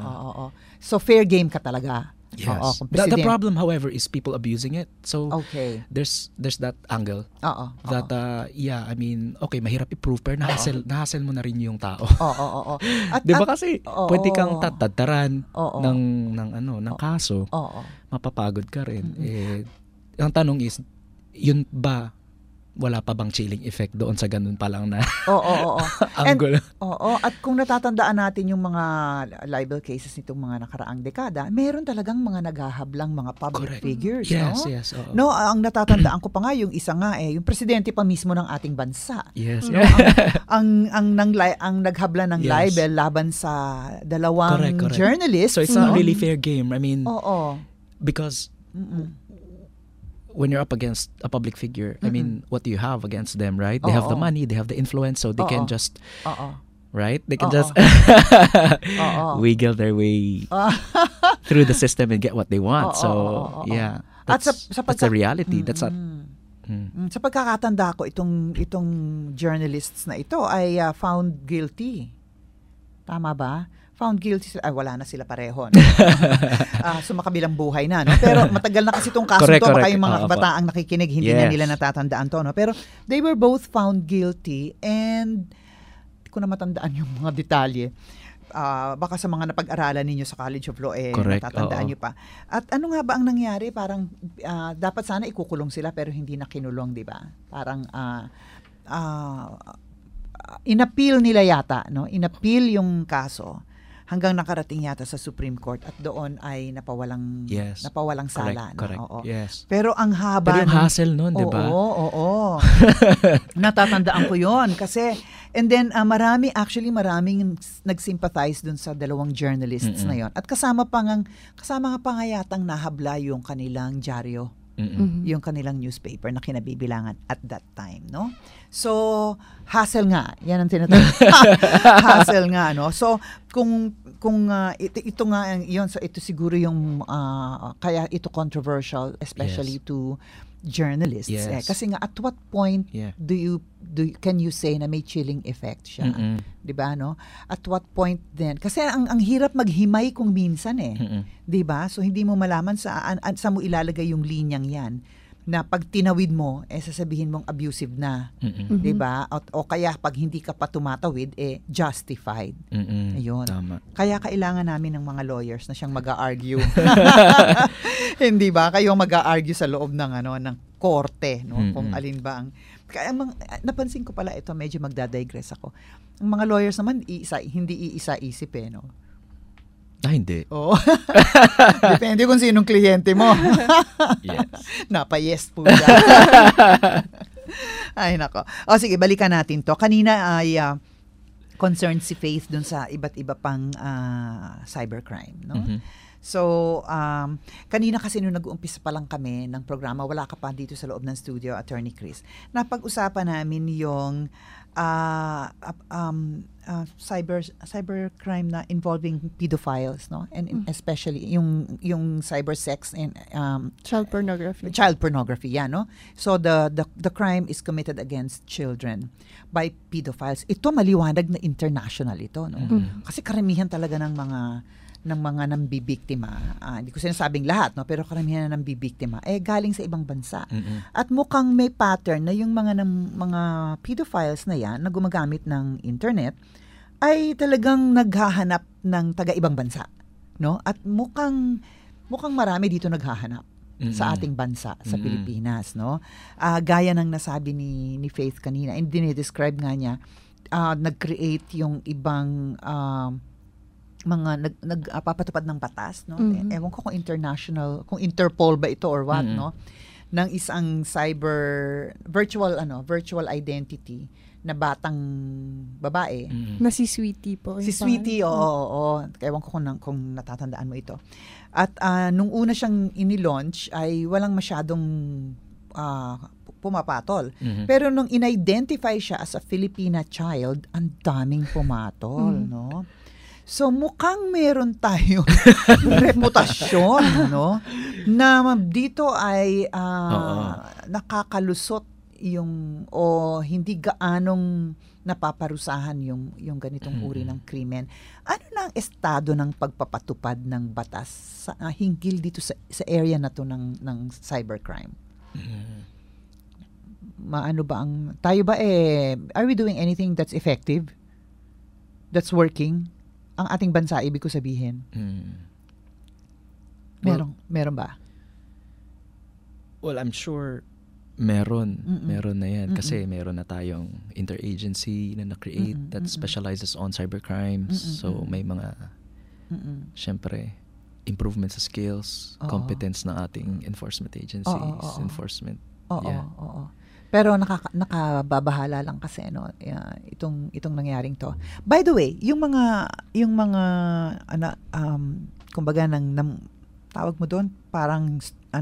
So fair game ka talaga. Yes. The problem, however, is people abusing it. So there's that angle that I mean, okay, mahirap i-prove pero nahassle mo na rin yung tao. Di ba kasi pwede kang tatadaran ng kaso. Mapapagod ka rin. Ang tanong is, yun ba wala pa bang chilling effect doon sa ganun pa lang na angle? At kung natatandaan natin yung mga libel cases nitong mga nakaraang dekada, meron talagang mga naghahablang mga public figures, yes, no? Yes, No, ang natatandaan ko pa nga yung isa nga yung presidente pa mismo ng ating bansa. Yes. No? ang naghabla ng libel laban sa dalawang journalists. So it's not really fair game. I mean, because when you're up against a public figure, I mean, what do you have against them, right? They have the money, they have the influence, so they can just, right? They can just wiggle their way through the system and get what they want. So, yeah, that's the reality. That's not... Sa pagkakatanda ko, itong journalists na ito ay found guilty. Tama ba? found guilty sila. Wala na sila pareho. No? Sumakabilang buhay na. No? Pero matagal na kasi itong kaso to. Baka yung mga kabataang nakikinig, hindi na nila natatandaan to. No? Pero they were both found guilty and hindi ko na matandaan yung mga detalye. Baka sa mga napag-aralan ninyo sa College of Law, natatandaan nyo pa. At ano nga ba ang nangyari? Parang dapat sana ikukulong sila pero hindi na kinulong, di ba? Parang inappeal nila yata. No? Inappeal yung kaso hanggang nakarating yata sa Supreme Court at doon ay napawalang sala. Correct. Oo. Yes. Pero ang haba. Pero yung hassle nun, di ba? Oo. Natatandaan ko yon kasi and then maraming nag-sympathize dun sa dalawang journalists na yon. At kasama nga pa nga yatang nahabla yung kanilang dyaryo. Yung kanilang newspaper na kinabibilangan at that time, no? So, hassle nga. Yan ang tinatawag. Hassle nga, no? So, kung ito nga yun, so ito siguro yung kaya ito controversial, especially to journalists. Yes. Kasi nga, at what point can you say na may chilling effect siya? 'Di ba, no? At what point then? Kasi ang hirap maghimay kung minsan 'di ba? So hindi mo malaman saan mo ilalagay yung linyang 'yan na pag tinawid mo sasabihin mong abusive na, 'di ba? O kaya pag hindi ka pa tumatawid justified. Ayun. Tama. Kaya kailangan namin ng mga lawyers na siyang mag-a-argue. Hindi ba? Kayo mag-a-argue sa loob ng korte, no? Kung alin ba ang kaya napansin ko pala ito, medyo magdadigress ako. Ang mga lawyers naman hindi iisa-isip no. Hindi. Oo. Depende kung sinong kliyente mo. Yes. Napa-yes po yan. Ay, nako. O sige, balikan natin to. Kanina ay concerned si Faith dun sa iba't iba pang cybercrime, no? So, kanina kasi nung nag-uumpisa pa lang kami ng programa, wala ka pa dito sa loob ng studio, Attorney Chris. Napag-usapan namin yung cybercrime na involving pedophiles, no? And especially yung cybersex and child pornography. Child pornography, yeah, no? So the crime is committed against children by pedophiles. Ito maliwanag na international ito, no? Kasi karamihan talaga ng mga nambibiktima, hindi ko sinasabing lahat, no, pero karamihan na nambibiktima galing sa ibang bansa. At mukhang may pattern na yung mga pedophiles na yan na gumagamit ng internet ay talagang naghahanap ng taga-ibang bansa, no? At mukhang marami dito naghahanap sa ating bansa, sa Pilipinas, no? Gaya ng nasabi ni Faith kanina, and dinidescribe nga niya, nag-create yung ibang mga nagpapatupad ng batas, no? Ewan ko kung international, kung Interpol ba ito or what, no? Ng isang virtual identity na batang babae. Na si Sweetie po. Si Sweetie, oo. Ewan ko kung natatandaan mo ito. At nung una siyang ini-launch ay walang masyadong pumapatol. Pero nung in-identify siya as a Filipina child, ang daming pumatol, no? So mukhang meron tayong reputasyon, no? Na dito ay nakakalusot o hindi gaanong napaparusahan yung ganitong uri ng krimen. Ano na ang estado ng pagpapatupad ng batas hinggil dito sa area na to ng cybercrime? Maano ba tayo ba are we doing anything that's effective? That's working? Ang ating bansa, ibig ko sabihin. Meron ba? Well, I'm sure meron na yan. Kasi meron na tayong interagency na na-create that specializes on cybercrimes. So, may mga, syempre, improvement sa skills, competence ng ating enforcement agencies, enforcement. Oo. Pero nakababahala lang kasi itong nangyaring to. By the way, yung mga kumbaga tawag mo doon parang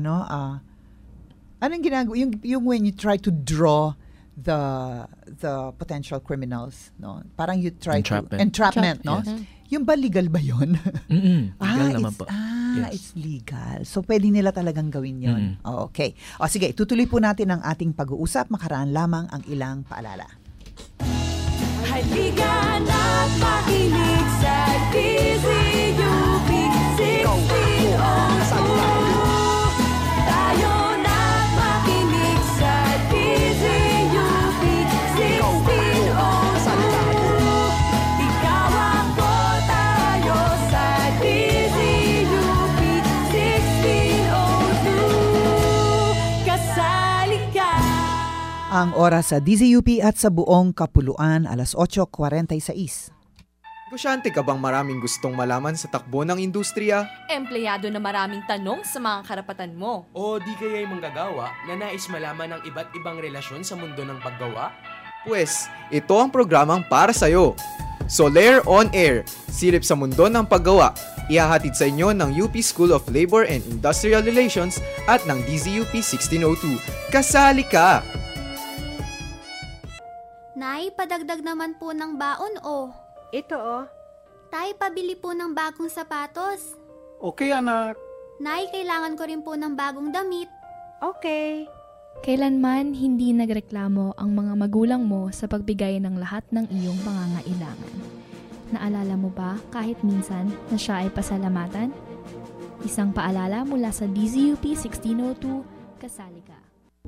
anong ginagawa yung when you try to draw the potential criminals, no? Parang you try entrapment, no? Yes. Yung ba legal ba 'yon? Legal naman po. Yes. It's legal. So, pwede nila talagang gawin yun. Okay. O, sige, tutuloy po natin ang ating pag-uusap. Makaraan lamang ang ilang paalala. Halika na makinig sa Ang oras sa DZUP at sa buong kapuluan, alas 8:46. Negosyante ka bang maraming gustong malaman sa takbo ng industriya? Empleyado na maraming tanong sa mga karapatan mo? O di kaya'y manggagawa na nais malaman ang iba't ibang relasyon sa mundo ng paggawa? Pues, ito ang programang para sa'yo. Soler On Air, silip sa mundo ng paggawa. Ihahatid sa inyo ng UP School of Labor and Industrial Relations at ng DZUP 1602. Kasali ka! Nay, padagdag naman po ng baon o. Ito o. Tay, pabili po ng bagong sapatos. Okay, anak. Nay, kailangan ko rin po ng bagong damit. Okay. Kailanman hindi nagreklamo ang mga magulang mo sa pagbigay ng lahat ng iyong pangangailangan. Naalala mo ba kahit minsan na siya ay pasalamatan? Isang paalala mula sa DZUP 1602, kasali ka.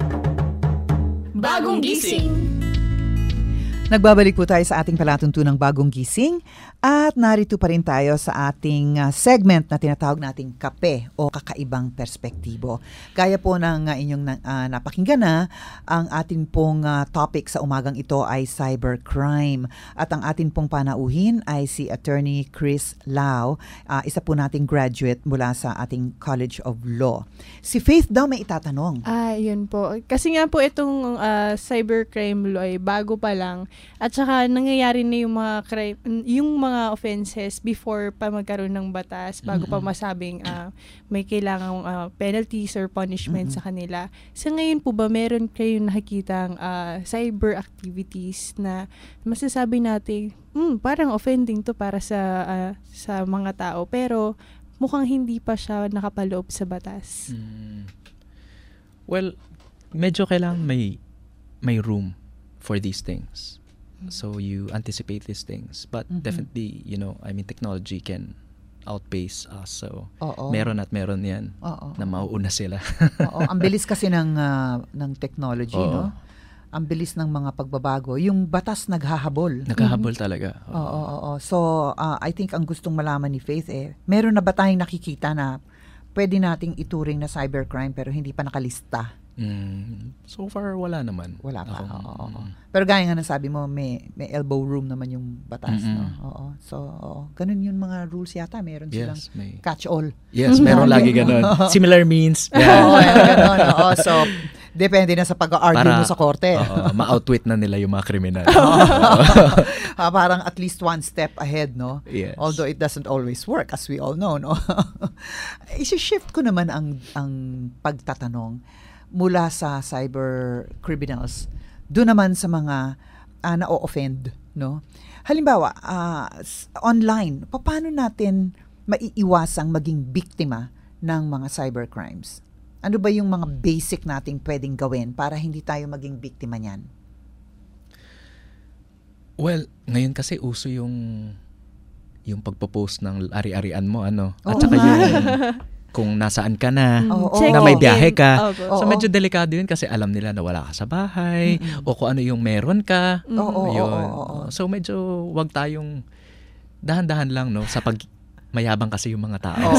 Bagong gising! Nagbabalik po tayo sa ating palatuntunang Bagong Gising at narito pa rin tayo sa ating segment na tinatawag nating Kape o Kakaibang Perspektibo. Gaya po ng inyong napakinggan na, ang ating pong topic sa umagang ito ay cybercrime. At ang ating pong panauhin ay si Attorney Chris Lau, isa po nating graduate mula sa ating College of Law. Si Faith daw may itatanong. Yun po. Kasi nga po itong cybercrime law ay bago pa lang. At saka nangyayari na yung mga crime, yung mga offenses before pa magkaroon ng batas, bago pa masabing may kailangang penalties or punishment sa kanila. Sa ngayon po ba meron kayong nakikitang cyber activities na masasabi natin parang offending to para sa mga tao, pero mukhang hindi pa siya nakapaloob sa batas? Well, medyo kailangan may room for these things. So you anticipate these things, but definitely, technology can outpace us. So meron yan na mauuna sila. Ang bilis kasi ng technology, no? Ang bilis ng mga pagbabago. Yung batas naghahabol. Naghahabol talaga. So I think ang gustong malaman ni Faith meron na ba tayong nakikita na pwede nating ituring na cybercrime pero hindi pa nakalista? So far, wala naman. Wala pa. Pero gaya nga nasabi mo, may elbow room naman yung batas. No? So, ganun yung mga rules yata. Meron silang catch-all. Yes, meron lagi ganun. Similar means. Ganun. So, depende na sa pag-argue mo sa korte. Ma-outwit na nila yung mga kriminal. Parang at least one step ahead, no? Yes. Although it doesn't always work, as we all know, no? Isi-shift ko naman ang pagtatanong mula sa cyber criminals doon naman sa mga na-offend, no? Halimbawa, online, paano natin maiiwasang maging biktima ng mga cyber crimes? Ano ba yung mga basic nating pwedeng gawin para hindi tayo maging biktima niyan? Well, ngayon kasi uso yung pagpo-post ng ari-arian mo, at saka yung kung nasaan ka na, na may biyahe ka. So medyo delikado yun kasi alam nila na wala ka sa bahay o kung ano yung meron ka. So medyo wag tayong dahan-dahan lang, no, sa mayabang kasi yung mga tao.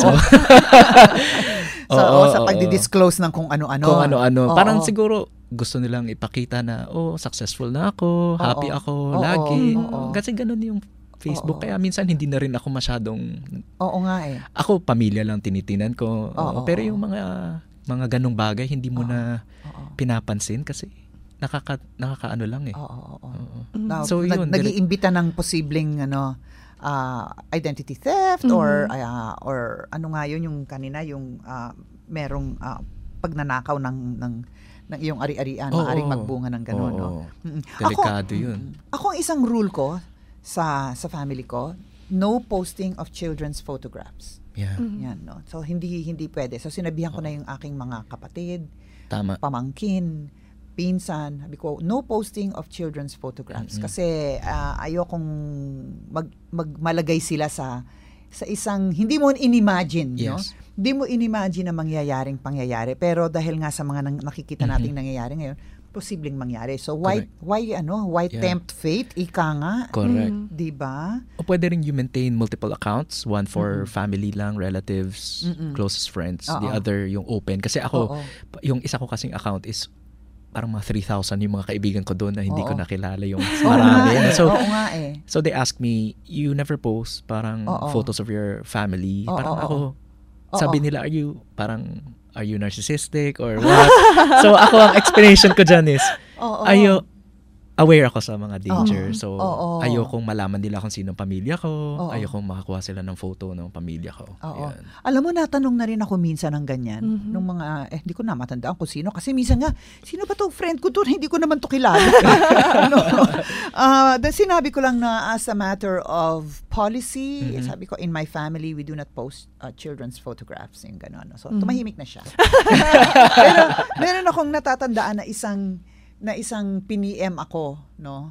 Sa pagdi-disclose ng kung ano-ano. Kung ano-ano. Parang siguro gusto nilang ipakita na successful na ako, happy ako lagi. Kasi ganun yung Facebook. Kaya minsan hindi na rin ako masyadong... Oo nga Ako, pamilya lang tinitinan ko. Pero yung mga ganong bagay, hindi mo na pinapansin kasi nakakaano lang So, yun. Nag-iimbita ng posibleng identity theft or ano nga yun yung kanina, yung merong pagnanakaw ng iyong ari-arian, maaring magbunga ng gano'n. No? Delikado yun. Ako ang isang rule ko, sa family ko, no posting of children's photographs. Yan, no. So hindi pwede. So sinabihan ko na yung aking mga kapatid, pamangkin, pinsan, sabi ko, no posting of children's photographs kasi ayokong malagay sila sa isang hindi mo inimagine, no? Hindi mo inimagine na mangyayaring pangyayari, pero dahil nga sa mga nakikita nating nangyayari ngayon, posibleng mangyari. So why tempt fate? Ika nga. Correct. Diba? O pwede rin you maintain multiple accounts. One for family lang, relatives, closest friends. The other yung open. Kasi ako, yung isa ko kasing account is parang mga 3,000 yung mga kaibigan ko doon na hindi ko nakilala yung marami. So, so they asked me, you never post parang photos of your family. Parang ako, sabi nila, are you narcissistic or what? So ako, ang explanation ko dyan is, aware ako sa mga danger. So, ayokong malaman nila kung sino ang pamilya ko. Ayokong makakuha sila ng photo ng pamilya ko. Alam mo, natanong na rin ako minsan ng ganyan. Nung mga, hindi ko na matandaan kung sino. Kasi minsan nga, sino ba to friend ko to? Hindi ko naman to kilala. Then sinabi ko lang na as a matter of policy, sabi ko, in my family, we do not post children's photographs. Yung gano'n. So, tumahimik na siya. Pero, meron akong natatandaan na isang piniem ako, no?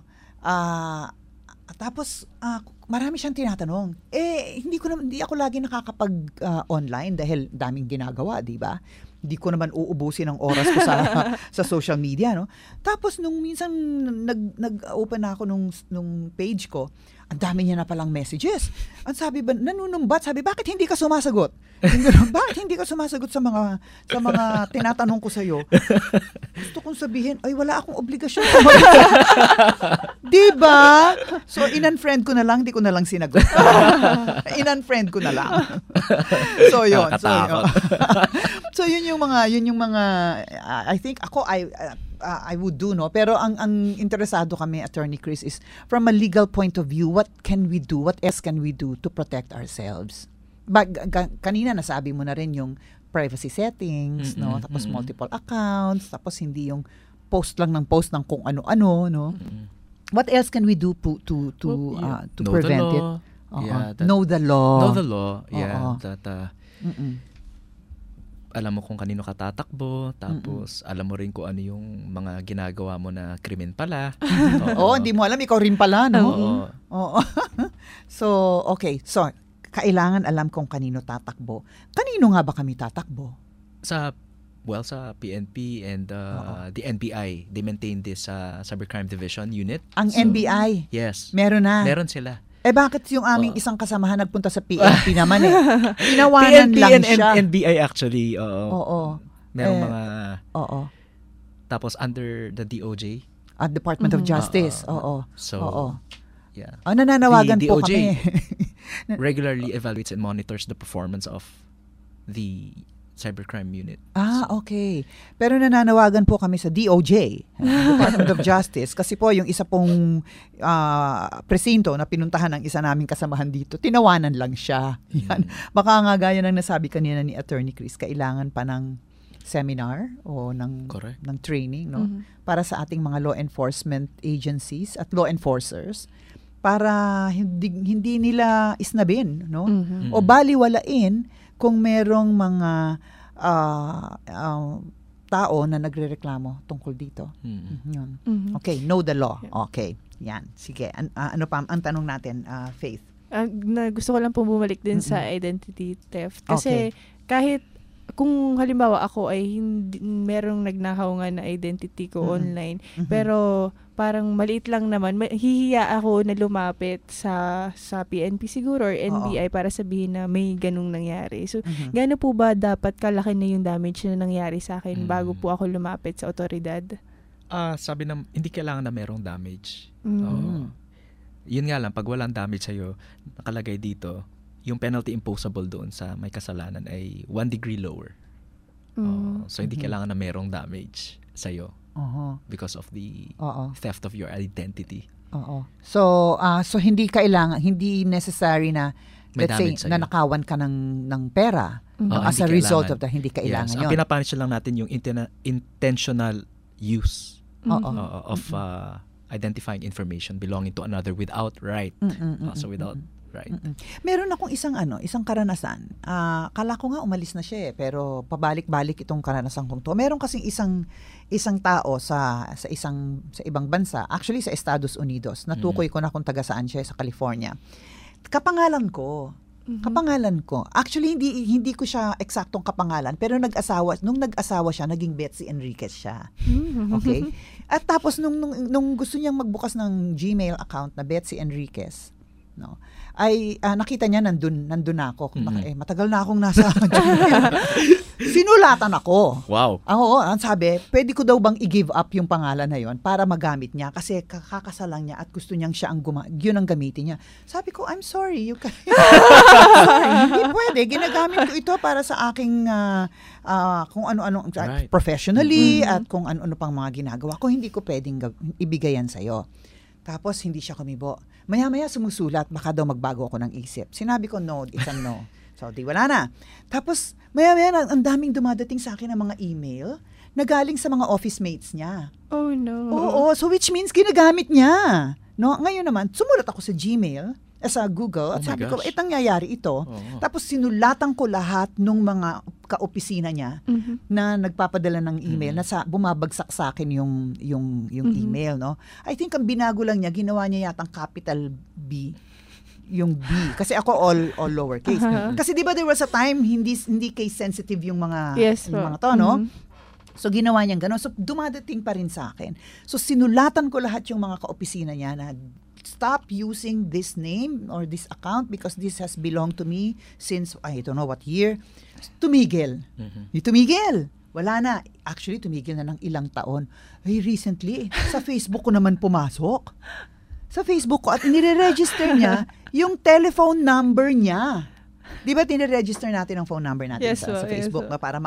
Tapos marami siyang tinatanong. Hindi ako lagi nakakapag online dahil daming ginagawa, 'di ba? Hindi ko naman uubusin ang oras ko sa social media, no? Tapos nung minsan nag-open na ako nung page ko, ang dami niya na palang messages. Ang sabi ba, nanunumbat, sabi, bakit hindi ka sumasagot? Bakit hindi ka sumasagot sa mga tinatanong ko sa'yo? Gusto kong sabihin, ay wala akong obligasyon sumagot. Diba? So, in-unfriend ko na lang, di ko na lang sinagot. In-unfriend ko na lang. So, yun. So, yun yung mga, I think, I would do, no? Pero ang interesado kami, Attorney Chris, is from a legal point of view, what can we do? What else can we do to protect ourselves? Kanina nasabi mo na rin yung privacy settings, no? Tapos multiple accounts, tapos hindi yung post lang ng kung ano-ano, no? What else can we do to prevent it? Know the law. Know the law. Yeah. Alam mo kung kanino ka tatakbo, tapos alam mo rin kung ano yung mga ginagawa mo na krimen pala. Hindi mo alam, ikaw rin pala, no? Oo. So, okay. So, kailangan alam kung kanino tatakbo. Kanino nga ba kami tatakbo? Sa PNP and the NBI, they maintain this Cybercrime Division Unit. Ang NBI? Yes. Meron na? Meron sila. Bakit yung aming isang kasamahan nagpunta sa PNP naman Tinawanan PNP lang siya. PNP and NBI actually. Oo. Merong mga... Tapos under the DOJ. Department of Justice. So, yeah. Nananawagan the po DOJ kami. regularly evaluates and monitors the performance of the cybercrime unit. Okay. Pero nananawagan po kami sa DOJ, Department of Justice, kasi po yung isa pong presinto na pinuntahan ng isa naming kasamahan dito, tinawanan lang siya. Yan. Baka nga gaya ng nasabi kanina ni Attorney Chris, kailangan pa ng seminar o ng training, no? Para sa ating mga law enforcement agencies at law enforcers, para hindi nila isnabin, no? O baliwalain kung merong mga tao na nagrereklamo tungkol dito. Yun. Okay, know the law. Okay, yan. Sige, ano pa ang tanong natin, Faith? Gusto ko lang po bumalik din sa identity theft. Kasi kahit kung halimbawa ako ay merong nagnakaw nga na identity ko online, pero parang maliit lang naman, hihiya ako na lumapit sa PNP siguro or NBI para sabihin na may ganung nangyari. So, gaano po ba dapat kalaki na yung damage na nangyari sa akin bago po ako lumapit sa otoridad? Sabi na hindi kailangan na merong damage. Yun nga lang, pag walang damage sa'yo, nakalagay dito, yung penalty imposable doon sa may kasalanan ay 1 degree lower. So, hindi kailangan na merong damage sa'yo because of the theft of your identity. So, hindi kailangan, hindi necessary na, may let's say, nanakawan ka ng pera as a result of that, hindi kailangan yun. Ang pinapunish lang natin yung intentional use of identifying information belonging to another without right. So, without right. Meron akong isang karanasan. Kala ko nga umalis na siya pero pabalik-balik itong karanasan kong to. Meron kasing isang tao sa ibang bansa, actually sa Estados Unidos. Natukoy ko na kung taga saan siya, sa California. Kapangalan ko. Actually hindi ko siya eksaktong kapangalan, pero nung nag-asawa siya, naging Betsy Enriquez siya. Okay? At tapos nung gusto niyang magbukas ng Gmail account na Betsy Enriquez, no, ay nakita niya nandun ako. Matagal na akong nasa Gmail. Sinulatan ako. Wow. Oo, ang sabi, pwede ko daw bang i-give up yung pangalan na yon para magamit niya kasi kakakasalang niya at gusto niyang siya yun ang gamitin niya. Sabi ko, I'm sorry, you can hindi pwede. Ginagamit ko ito para sa aking kung ano-ano professionally at kung ano-ano pang mga ginagawa ko. Hindi ko pwedeng ibigay yan sa'yo. Tapos hindi siya kumibo. Maya-maya sumusulat, baka daw magbago ako ng isip. Sinabi ko, no, it's a no. So, di wala na. Tapos, maya-maya, ang daming dumadating sa akin ng mga email na galing sa mga office mates niya. Oh, no. Oo, so which means ginagamit niya. No? Ngayon naman, sumulat ako sa Gmail, sa Google, at sabi ko, nangyayari ito. Tapos sinulatan ko lahat ng mga kaopisina niya na nagpapadala ng email na bumabagsak sa akin yung email, no? I think ang binago lang niya, ginawa niya yatang capital B, yung B. Kasi ako all lowercase. Kasi di ba there was a time hindi case sensitive yung mga yung mga to, no? So ginawa niyang gano'n. So dumadating pa rin sa akin. So sinulatan ko lahat yung mga kaopisina niya na stop using this name or this account because this has belonged to me since I don't know what year. Tumigil. Tumigil. Wala na. Actually, tumigil na ng ilang taon. Ay, recently, sa Facebook ko naman pumasok. Sa Facebook ko at nire-register niya yung telephone number niya. Di ba tiniregister natin ang phone number natin sa Facebook para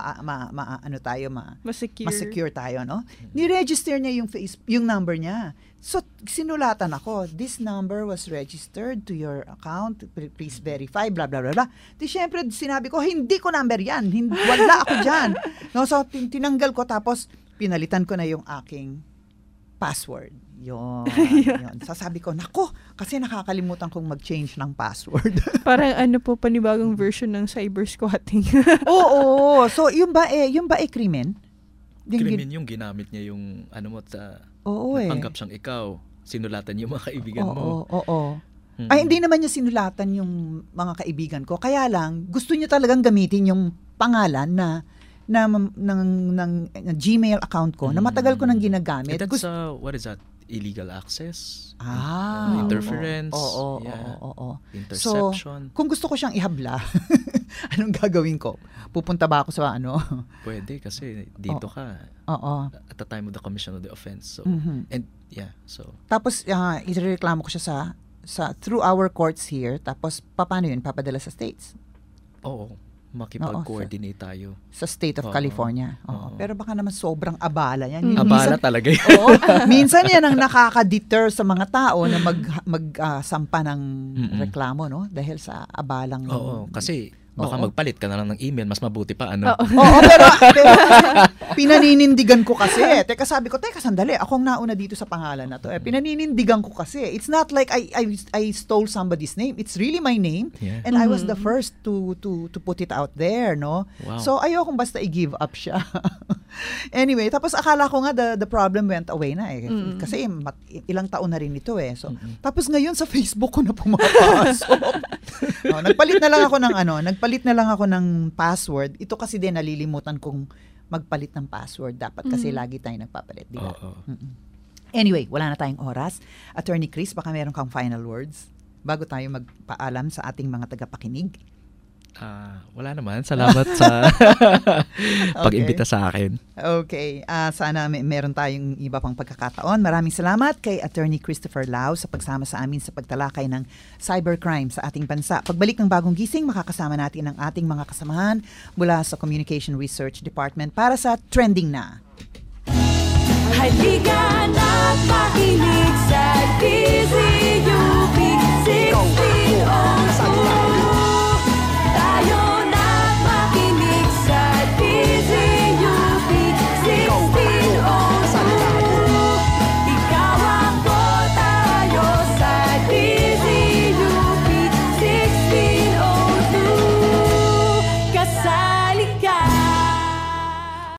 ma-secure tayo, no? Ni-register niya yung number niya. So, sinulatan ako, this number was registered to your account, please verify, blah, blah, blah, blah. Di syempre, sinabi ko, hindi ko number yan, wala ako dyan. No, so, tinanggal ko, tapos pinalitan ko na yung aking password. Yun. Sasabi ko, nako, kasi nakakalimutan kong mag-change ng password. Parang panibagong version ng cyber squatting. Oo. So, yung ba krimen? Krimen yung ginamit niya yung napanggap siyang ikaw. Sinulatan yung mga kaibigan mo. Oo. Ay, hindi naman niya sinulatan yung mga kaibigan ko. Kaya lang, gusto niya talagang gamitin yung pangalan ng Gmail account ko na matagal ko nang ginagamit. That's, what is that? Illegal access? Interference? Oo. Interception? So, kung gusto ko siyang ihabla, anong gagawin ko? Pupunta ba ako sa Pwede kasi dito ka. At the time of the commission of the offense. So, so. Tapos, irereklamo ko siya through our courts here. Tapos, paano yun? Papadala sa states? Oo. Makipag-coordinate tayo. Sa state of California. Pero baka naman sobrang abala yan. Abala talaga yan. Minsan yan ang nakaka-deter sa mga tao na magsampa ng reklamo, no? Dahil sa abalang... kasi baka magpalit ka na lang ng email, mas mabuti pa, pero pinaninindigan ko kasi. Teka, sabi ko, sandali, ako ang nauna dito sa pangalan na to. Pinaninindigan ko kasi. It's not like I stole somebody's name. It's really my name. Yeah. And I was the first to put it out there, no? Wow. So, ayokong basta i-give up siya. Anyway, tapos akala ko nga the problem went away na eh. Kasi ilang taon na rin ito eh. So, tapos ngayon sa Facebook ko na pumapasok. Nagpalit na lang ako ng password. Ito kasi din nalilimutan kong magpalit ng password. Dapat kasi lagi tayo nagpapalit. Diba? Anyway, wala na tayong oras. Attorney Chris, baka meron kang final words bago tayo magpaalam sa ating mga tagapakinig. Wala naman. Salamat sa pag-imbita sa akin. Okay. Sana meron tayong iba pang pagkakataon. Maraming salamat kay Attorney Christopher Lau sa pagsama sa amin sa pagtalakay ng cybercrime sa ating bansa. Pagbalik ng Bagong Gising, makakasama natin ang ating mga kasamahan mula sa Communication Research Department para sa Trending Na. Halika na't makinig sa DZUP 16